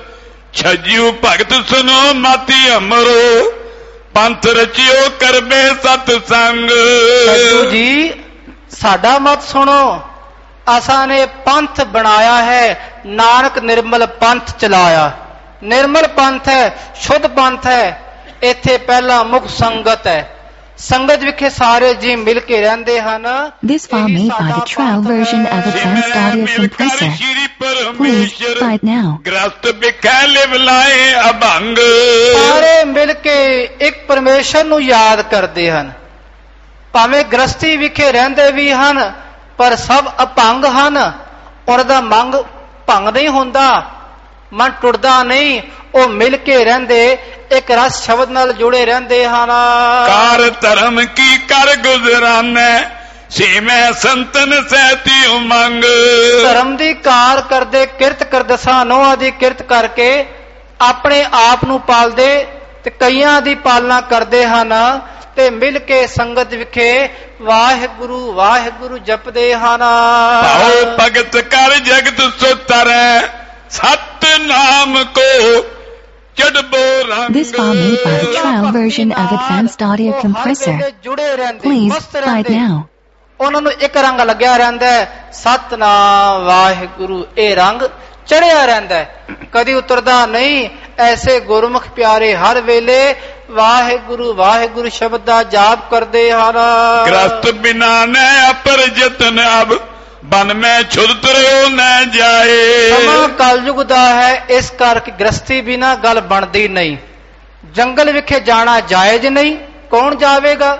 ਛਜਿਉ ਭਗਤ ਸੁਨੋ ਮਤਿ ਅਮਰੋ, ਪੰਥ ਰਚਿਓ ਕਰਬੇ ਸਤ ਸੰਗ। ਸਤਿਗੁਰੂ ਜੀ ਸਾਡਾ ਮਤ ਸੁਣੋ, ਅਸਾਂ ਨੇ ਪੰਥ ਬਣਾਇਆ ਹੈ, ਨਾਨਕ ਨਿਰਮਲ ਪੰਥ ਚਲਾਇਆ। ਨਿਰਮਲ ਪੰਥ ਹੈ, ਸ਼ੁੱਧ ਪੰਥ ਹੈ। ਇੱਥੇ ਪਹਿਲਾ ਮੁੱਖ ਸੰਗਤ ਹੈ, ਸੰਗਤ ਵਿਖੇ ਸਾਰੇ ਜੀ ਮਿਲ ਕੇ ਰਹਿੰਦੇ ਹਨ। This file made by the trial version of Advanced Audio Compressor. Please buy it now. ਗ੍ਰਸਤ ਵਿਖੇ ਲਿਵ ਲਾਏ ਅਭੰਗ। ਸਾਰੇ ਮਿਲ ਕੇ ਇੱਕ ਪਰਮੇਸ਼ਰ ਨੂੰ ਯਾਦ ਕਰਦੇ ਹਨ। ਭਾਵੇਂ ਗ੍ਰਸਤੀ ਵਿਖੇ ਰਹਿੰਦੇ ਵੀ ਹਨ, ਪਰ ਸਭ ਅਭੰਗ ਹਨ। ਉਹਨਾਂ ਦਾ ਮੰਗ ਭੰਗ ਨਹੀਂ ਹੁੰਦਾ, ਮਨ ਟੁੱਟਦਾ ਨਹੀਂ। ਉਹ ਮਿਲ ਕੇ ਰਹਿੰਦੇ, ਇੱਕ ਰਸ ਸ਼ਬਦ ਨਾਲ ਜੁੜੇ ਰਹਿੰਦੇ ਹਨ। ਕਾਰ ਧਰਮ ਕੀ ਕਰ ਗੁਜ਼ਰਾਨੈ, ਸੀਮੈ ਸੰਤਨ ਸਹਿਤੀ ਉਮੰਗ। ਧਰਮ ਦੀ ਕਾਰ ਕਰਦੇ, ਕਿਰਤ ਕਰਦਸਾਂ ਨੋਹਾਂ ਦੀ ਕਿਰਤ ਕਰਕੇ ਆਪਣੇ ਆਪ ਨੂੰ ਪਾਲਦੇ ਤੇ ਕਈਆਂ ਦੀ ਪਾਲਣਾ ਕਰਦੇ ਹਨ, ਤੇ ਮਿਲ ਕੇ ਸੰਗਤ ਵਿਖੇ ਵਾਹਿਗੁਰੂ ਵਾਹਿਗੁਰੂ ਜਪਦੇ ਹਨ। ਭਾਉ ਭਗਤ ਕਰ ਜਗਤ ਸੁਤਰੈ, ਸਤ ਨਾਮ ਕੋ ਚੜਬੋ ਰੰਗ। This file made by the trial version of Advanced Audio Compressor. Please buy it now. ਉਹਨਾਂ ਨੂੰ ਇੱਕ ਰੰਗ ਲੱਗਿਆ ਰਹਿੰਦਾ ਹੈ, ਸਤਨਾਮ ਵਾਹਿਗੁਰੂ। ਇਹ ਰੰਗ ਚੜਿਆ ਰਹਿੰਦਾ ਹੈ, ਕਦੀ ਉਤਰਦਾ ਨਹੀਂ। ਐਸੇ ਗੁਰਮੁਖ ਪਿਆਰੇ ਹਰ ਵੇਲੇ ਵਾਹਿਗੁਰੂ ਵਾਹਿਗੁਰੂ ਸ਼ਬਦ ਦਾ ਜਾਪ ਕਰਦੇ ਹਨ। ਗ੍ਰਸਤ ਬਿਨਾ ਨੈ ਅਪਰ ਜਤਨ ਅਬ, ਬਨ ਮੈਂ ਛੁਦ ਤਰਿਓ ਨਾ ਜਾਏ। ਸਮਾਂ ਕਲਯੁਗ ਦਾ ਹੈ, ਇਸ ਕਰਕੇ ਗ੍ਰਸਤੀ ਬਿਨਾ ਗੱਲ ਬਣਦੀ ਨਹੀਂ। ਜੰਗਲ ਵਿਖੇ ਜਾਣਾ ਜਾਇਜ਼ ਨਹੀਂ, ਕੌਣ ਜਾਵੇਗਾ?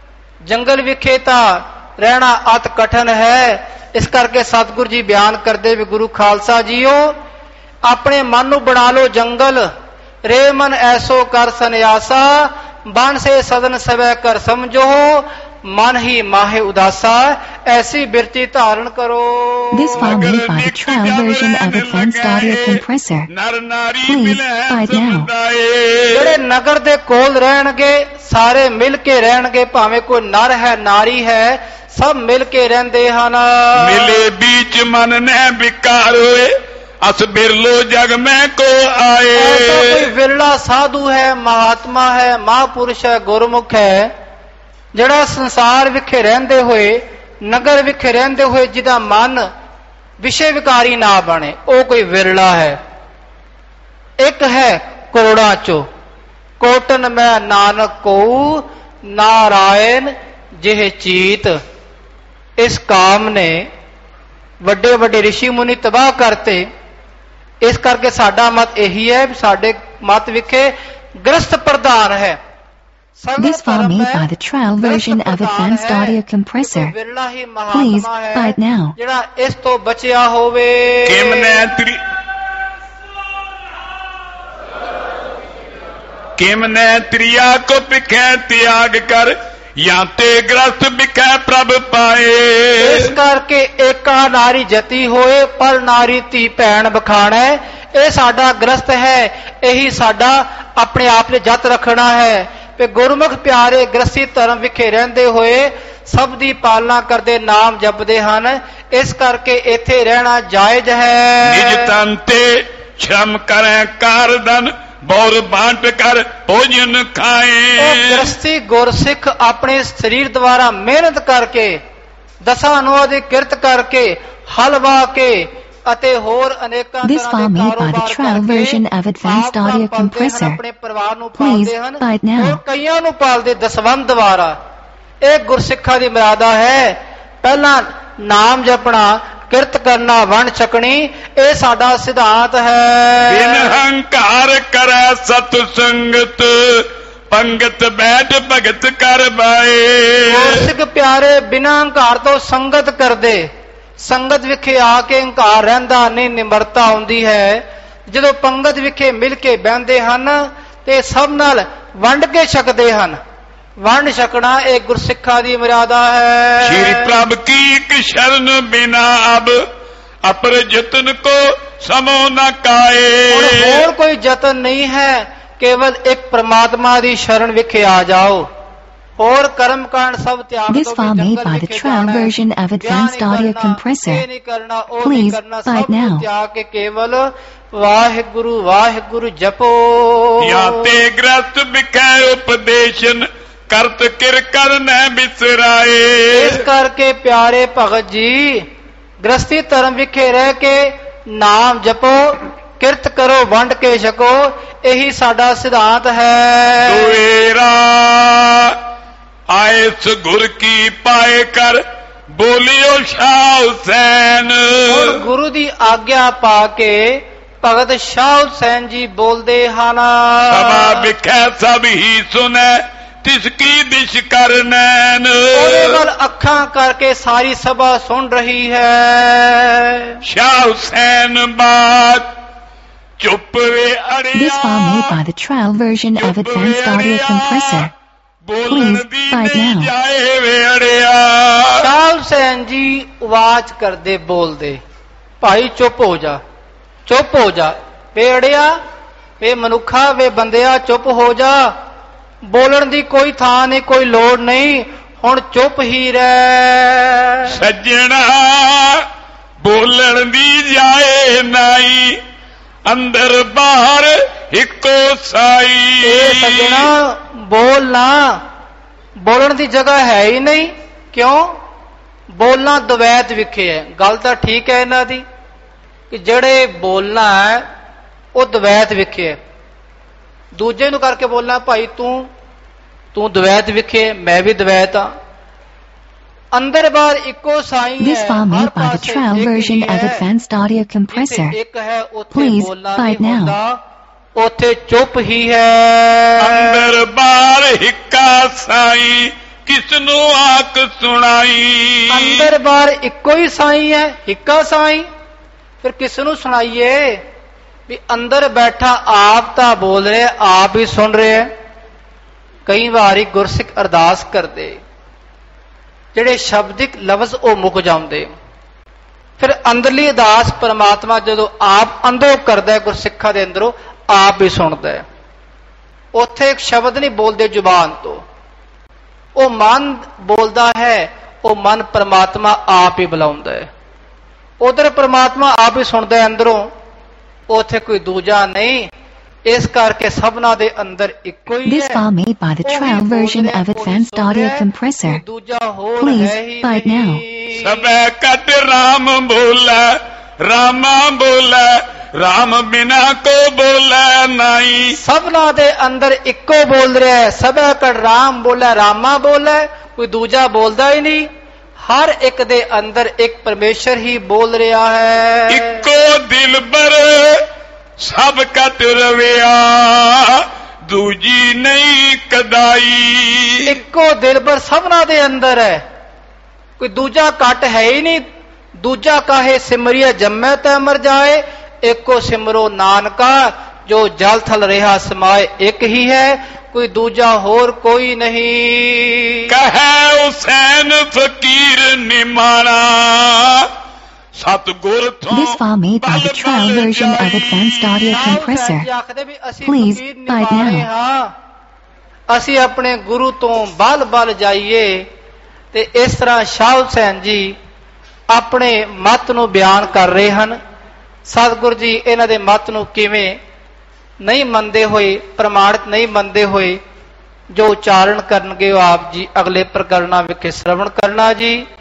ਜੰਗਲ ਵਿਖੇ ਤਾਂ ਰਹਿਣਾ ਅਤ ਕਠਨ ਹੈ। ਇਸ ਕਰਕੇ ਸਤਿਗੁਰੂ ਜੀ ਬਿਆਨ ਕਰਦੇ ਵੀ ਗੁਰੂ ਖਾਲਸਾ ਜੀਓ, ਆਪਣੇ ਮਨ ਨੂੰ ਬਣਾ ਲੋ ਜੰਗਲ। ਰੇ ਮਨ ਐਸੋ ਕਰ ਸੰਿਆਸਾ, ਬਨ ਸੇ ਸਦਨ ਸਵੈ ਕਰ ਸਮਝੋ, ਮਨ ਹੀ ਮਾਹੇ ਉਦਾਸਾ, ਐਸੀ ਬਿਰਤੀ ਧਾਰਨ ਕਰੋ। This file made by the trial version of Advanced Audio Compressor. Please buy it now. ਜਿਹੜੇ ਨਗਰ ਦੇ ਕੋਲ ਰਹਿਣਗੇ, ਸਾਰੇ ਮਿਲ ਕੇ ਰਹਿਣਗੇ, ਭਾਵੇਂ ਕੋਈ ਨਰ ਹੈ ਨਾਰੀ ਹੈ, ਸਭ ਮਿਲ ਕੇ ਰਹਿੰਦੇ ਹਨ। ਮਿਲੇ बीच मन ने विकार हुए, अस बिरलो जग में को आए। ऐसा कोई विरला साधु है, महात्मा है, महापुरुष है, गुरमुख है, ਜਿਹੜਾ ਸੰਸਾਰ ਵਿਖੇ ਰਹਿੰਦੇ ਹੋਏ, ਨਗਰ ਵਿਖੇ ਰਹਿੰਦੇ ਹੋਏ, ਜਿਹਦਾ ਮਨ ਵਿਸ਼ੇ ਵਿਕਾਰੀ ਨਾ ਬਣੇ, ਉਹ ਕੋਈ ਵਿਰਲਾ ਹੈ। ਇੱਕ ਹੈ ਕਰੋੜਾਂ ਚੋਂ, ਕੋਟਨ ਮੈਂ ਨਾਨਕ ਕਉ ਨਾਰਾਇਣ ਜਿਹੇ ਚੀਤ। ਇਸ ਕਾਮ ਨੇ ਵੱਡੇ ਵੱਡੇ ਰਿਸ਼ੀ ਮੁਨੀ ਤਬਾਹ ਕਰਤੇ। ਇਸ ਕਰਕੇ ਸਾਡਾ ਮਤ ਇਹੀ ਹੈ, ਸਾਡੇ ਮਤ ਵਿਖੇ ਗ੍ਰਸਥ ਪ੍ਰਧਾਨ ਹੈ। This file made by the trial version of Advanced Audio Compressor. Please buy it now. ਜਿਹੜਾ ਇਸ ਤੋਂ ਬਚਿਆ ਹੋਵੇ किम ने त्रिया को बिखै त्याग कर या ते ग्रस्त बिखै प्रभ पाए। ਇਸ ਕਰਕੇ ਏਕਾ ਨਾਰੀ ਜਤੀ ਹੋਏ ਪਰ ਨਾਰੀ ਧੀ ਭੈਣ ਬਖਾਣੈ। ਇਹ ਸਾਡਾ ਗ੍ਰਸਤ ਹੈ, ਇਹੀ ਸਾਡਾ ਆਪਣੇ ਆਪ ਨੇ ਜਤ ਰੱਖਣਾ ਹੈ ਕਿ ਗੁਰਮੁਖ ਪਿਆਰੇ ਗ੍ਰਸਤੀ ਧਰਮ ਵਿਖੇ ਰਹਿੰਦੇ ਹੋਏ ਸਭ ਦੀ ਪਾਲਣਾ ਕਰਦੇ ਨਾਮ ਜਪਦੇ ਹਨ। ਇਸ ਕਰਕੇ ਇੱਥੇ ਰਹਿਣਾ ਜਾਇਜ਼ ਹੈ। ਨਿਜ ਤਨ ਤੇ ਸ਼ਰਮ ਕਰੈ ਕਾਰਦਨ ਬੌਰ ਬਾਂਟ ਕਰ ਭੋਜਨ ਖਾਏ। ਉਹ ਗ੍ਰਸਤੀ ਗੁਰਸਿੱਖ ਆਪਣੇ ਸਰੀਰ ਦੁਆਰਾ ਮਿਹਨਤ ਕਰਕੇ ਦਸਾਂ ਅਨੁਆਂ ਦੀ ਕਿਰਤ ਕਰਕੇ ਹਲ ਵਾਹ ਕੇ ਅਤੇ ਹੋਰ ਅਨੇਕਾਂ This file made by the trial version of Advanced Audio Compressor. ਆਪਣੇ ਪਰਿਵਾਰ ਨੂੰ Please ਪਾਲਦੇ ਹਨ buy it now. ਹੋਰ ਕਈਆਂ ਨੂੰ ਪਾਲਦੇ ਦਸਵੰਧ ਦੁਆਰਾ। ਇਹ ਗੁਰਸਿੱਖਾਂ ਦੀ ਮਰਿਆਦਾ ਹੈ। ਪਹਿਲਾਂ ਨਾਮ ਜਪਣਾ, ਕਿਰਤ ਕਰਨਾ, ਵੰਡ ਛਕਣੀ, ਇਹ ਸਾਡਾ ਸਿਧਾਂਤ ਹੈ। ਬਿਨ ਹੰਕਾਰ ਕਰੈ ਸਤ ਸੰਗਤ ਪੰਗਤ ਬੈਠ ਭਗਤ ਕਰ ਬਾਏ। ਗੁਰਸਿੱਖ ਪਿਆਰੇ ਬਿਨਾਂ ਹੰਕਾਰ ਤੋਂ ਸੰਗਤ ਕਰਦੇ। ਸੰਗਤ ਵਿਖੇ ਆ ਕੇ ਹੰਕਾਰ ਰਹਿੰਦਾ ਨਹੀਂ, ਨਿਮਰਤਾ ਆਉਂਦੀ ਹੈ। ਜਦੋਂ ਪੰਗਤ ਵਿਖੇ ਮਿਲ ਕੇ ਬਹਿੰਦੇ ਹਨ ਤੇ ਸਭ ਨਾਲ ਵੰਡ ਕੇ ਛਕਦੇ ਹਨ। ਵੰਡ ਛਕਣਾ ਇਹ ਗੁਰਸਿੱਖਾਂ ਦੀ ਮਰਿਆਦਾ ਹੈ। ਸ਼੍ਰੀ ਪ੍ਰਭ ਕੀ ਇੱਕ ਸ਼ਰਨ ਬਿਨਾ ਅਬ ਅਪਰ ਜਤਨ ਕੋ ਸਮੋ ਨ ਕਾਏ। ਹੋਰ ਕੋਈ ਯਤਨ ਨਹੀਂ ਹੈ, ਕੇਵਲ ਇੱਕ ਪ੍ਰਮਾਤਮਾ ਦੀ ਸ਼ਰਨ ਵਿਖੇ ਆ ਜਾਓ। ਹੋਰ ਕਰਮ ਕਾਂਡ ਸਭ ਤਿਆਗ This file made by the trial version of Advanced Audio Compressor. Please buy it now. ਤਿਆਗ ਕੇ ਕੇਵਲ ਵਾਹਿਗੁਰੂ ਵਾਹਿਗੁਰੂ ਜਪੋ। ਜਾਂ ਤੇ ਗ੍ਰਸਤ ਬਿਖੈ ਉਪਦੇਸ਼ਨ ਕਰਤ ਕਿਰ ਕਰ ਨੈ ਬਿਸਰਾਏ। ਇਸ ਕਰਕੇ ਪਿਆਰੇ ਭਗਤ ਜੀ ਗ੍ਰਸਤੀ ਧਰਮ ਵਿਖੇ ਰਹਿ ਕੇ ਨਾਮ ਜਪੋ, ਕਿਰਤ ਕਰੋ, ਵੰਡ ਕੇ ਛਕੋ, ਇਹੀ ਸਾਡਾ ਸਿਧਾਂਤ ਹੈ। ਦੁਏਰਾ ਆਏ ਸੁਗੁਰ ਕੀ ਪਾਏ ਕਰ ਬੋਲਿਓ ਸ਼ਾਹ ਹੁਸੈਨ। ਹੁਣ ਗੁਰੂ ਦੀ ਆਗਿਆ ਪਾ ਕੇ ਭਗਤ ਸ਼ਾਹ ਹੁਸੈਨ ਜੀ ਬੋਲਦੇ ਹਨ। ਸਭਾ ਵਿਖੈ ਸਭ ਹੀ ਸੁਨੈ ਤਿਸ ਕੀ ਦਿਸ਼ ਕਰ ਨੈਣ। ਉਹਦੇ ਵੱਲ ਅੱਖਾਂ ਕਰਕੇ ਸਾਰੀ ਸਭਾ ਸੁਣ ਰਹੀ ਹੈ। ਸ਼ਾਹ ਹੁਸੈਨ ਬਾਤ ਚੁੱਪ ਵੇ ਅੜਿਆ। This file made by the trial version of Advanced Audio Compressor. Please buy it now. ਜਾਏ ਵੇ ਅੜਿਆ। ਸ਼ਾਹ ਹੁਸੈਨ ਜੀ ਆਵਾਜ਼ ਕਰਦੇ ਬੋਲਦੇ, ਭਾਈ ਚੁੱਪ ਹੋ ਜਾ, ਚੁੱਪ ਹੋ ਜਾ, ਵੇ ਅੜਿਆ, ਵੇ ਮਨੁੱਖਾ, ਵੇ ਬੰਦਿਆ, ਚੁੱਪ ਹੋ ਜਾ। ਬੋਲਣ ਦੀ ਕੋਈ ਥਾਂ ਨਹੀਂ, ਕੋਈ ਲੋੜ ਨਹੀਂ, ਹੁਣ ਚੁੱਪ ਹੀ ਰਹਿ। ਸੱਜਣਾ ਬੋਲਣ ਦੀ ਜਾਏ ਨਾਈ ਅੰਦਰ ਬਾਹਰ ਇੱਕੋ ਸਾਈ। ਇਹ ਸੱਜਣਾ ਬੋਲਣਾ, ਬੋਲਣ ਦੀ ਜਗ੍ਹਾ ਹੈ ਹੀ ਨਹੀਂ। ਕਿਉਂ? ਬੋਲਣਾ ਦਵੈਤ ਵਿਖੇ ਹੈ। ਗੱਲ ਤਾਂ ਠੀਕ ਹੈ ਇਹਨਾਂ ਦੀ ਕਿ ਜਿਹੜੇ ਬੋਲਣਾ ਹੈ ਉਹ ਦਵੈਤ ਵਿਖੇ ਹੈ। ਦੂਜੇ ਨੂੰ ਕਰਕੇ ਬੋਲਣਾ, ਭਾਈ ਤੂੰ ਦਵੈਤ ਵਿਖੇ, ਮੈਂ ਵੀ ਦਵੈਤ ਹਾਂ। ਅੰਦਰ ਬਾਹਰ ਇੱਕੋ ਸਾਈ ਹੈ। This file made by the trial version of Advanced Audio Compressor. ਇੱਕ ਹੈ ਉੱਥੇ Please ਬੋਲਣਾ buy ਨਹੀਂ it now. ਹੁੰਦਾ, ਉੱਥੇ ਚੁੱਪ ਹੀ ਹੈ। ਅੰਦਰ ਬਾਹਰ ਹਿੱਕਾ ਸਾਈ ਕਿਸ ਨੂੰ ਆਕ ਸੁਣਾਈ। ਅੰਦਰ ਬਾਹਰ ਇੱਕੋ ਹੀ ਸਾਈ ਹੈ, ਹਿੱਕਾ ਸਾਈ, ਫਿਰ ਕਿਸ ਨੂੰ ਸੁਣਾਈਏ? ਵੀ ਅੰਦਰ ਬੈਠਾ ਆਪ ਤਾਂ ਬੋਲ ਰਿਹਾ, ਆਪ ਹੀ ਸੁਣ ਰਿਹਾ। ਕਈ ਵਾਰੀ ਗੁਰਸਿੱਖ ਅਰਦਾਸ ਕਰਦੇ, ਜਿਹੜੇ ਸ਼ਬਦਿਕ ਲਫ਼ਜ਼ ਉਹ ਮੁੱਕ ਜਾਂਦੇ। ਫਿਰ ਅੰਦਰਲੀ ਅਰਦਾਸ ਪਰਮਾਤਮਾ ਜਦੋਂ ਆਪ ਅੰਦਰੋਂ ਕਰਦਾ ਹੈ, ਗੁਰਸਿੱਖਾਂ ਦੇ ਅੰਦਰੋਂ ਆਪ ਹੀ ਸੁਣਦਾ ਹੈ। ਉੱਥੇ ਇੱਕ ਸ਼ਬਦ ਨਹੀਂ ਬੋਲਦੇ ਜ਼ੁਬਾਨ ਤੋਂ, ਉਹ ਮਨ ਬੋਲਦਾ ਹੈ। ਉਹ ਮਨ ਪਰਮਾਤਮਾ ਆਪ ਹੀ ਬੁਲਾਉਂਦਾ ਹੈ। ਉਧਰ ਪਰਮਾਤਮਾ ਆਪ ਹੀ ਸੁਣਦਾ ਹੈ ਅੰਦਰੋਂ, ਉੱਥੇ ਕੋਈ ਦੂਜਾ ਨਹੀਂ। ਇਸ ਕਰਕੇ ਸਭਨਾਂ ਦੇ ਅੰਦਰ ਇੱਕੋ ਹੀ This ਹੈ। file made by the trial version of Advanced Audio Compressor. ਦੂਜਾ ਹੋਰ Please ਹੈ ਹੀ buy it now. ਨਹੀਂ। सबै कट राम बोलै रामा बोलै राम बिना को बोलै नाई। सबना दे अंदर इक्को बोल रहा है, सबै कट राम बोलै रामा बोलै, कोई दूजा बोलदा ही नहीं। हर एक दे अंदर एक परमेश्वर ही बोल रहा है। इक्को दिलबर सब कट रविया दूजी नहीं कदाई। इक्को दिलबर सबना दे अंदर है, कोई दूजा कट है ही नहीं। दूजा काहे सिमरिया जम्मै तै मर जाए, एको सिमरो नानका जो जल थल रहा समाए। एक ही है, कोई दूजा होर कोई नहीं। कहे हुसैन फकीर निमाना सतगुर थों। This file made by the trial version of Advanced Audio Compressor. Please buy it now. ਅਸੀਂ ਆਪਣੇ ਗੁਰੂ ਤੋਂ ਬਲ ਬਲ ਜਾਈਏ। ਤੇ ਇਸ ਤਰ੍ਹਾਂ ਸ਼ਾਹ ਹੁਸੈਨ ਜੀ ਆਪਣੇ ਮਤ ਨੂੰ ਬਿਆਨ ਕਰ ਰਹੇ ਹਨ। ਸਤਿਗੁਰੂ ਜੀ ਇਹਨਾਂ ਦੇ ਮਤ ਨੂੰ ਕਿਵੇਂ ਨਹੀਂ ਮੰਨਦੇ ਹੋਏ, ਪ੍ਰਮਾਣਿਤ ਨਹੀਂ ਮੰਨਦੇ ਹੋਏ ਜੋ ਉਚਾਰਨ ਕਰਨਗੇ ਉਹ ਆਪ ਜੀ ਅਗਲੇ ਪ੍ਰਕਰਣਾਂ ਵਿਖੇ ਸ਼੍ਰਵਣ ਕਰਨਾ ਜੀ।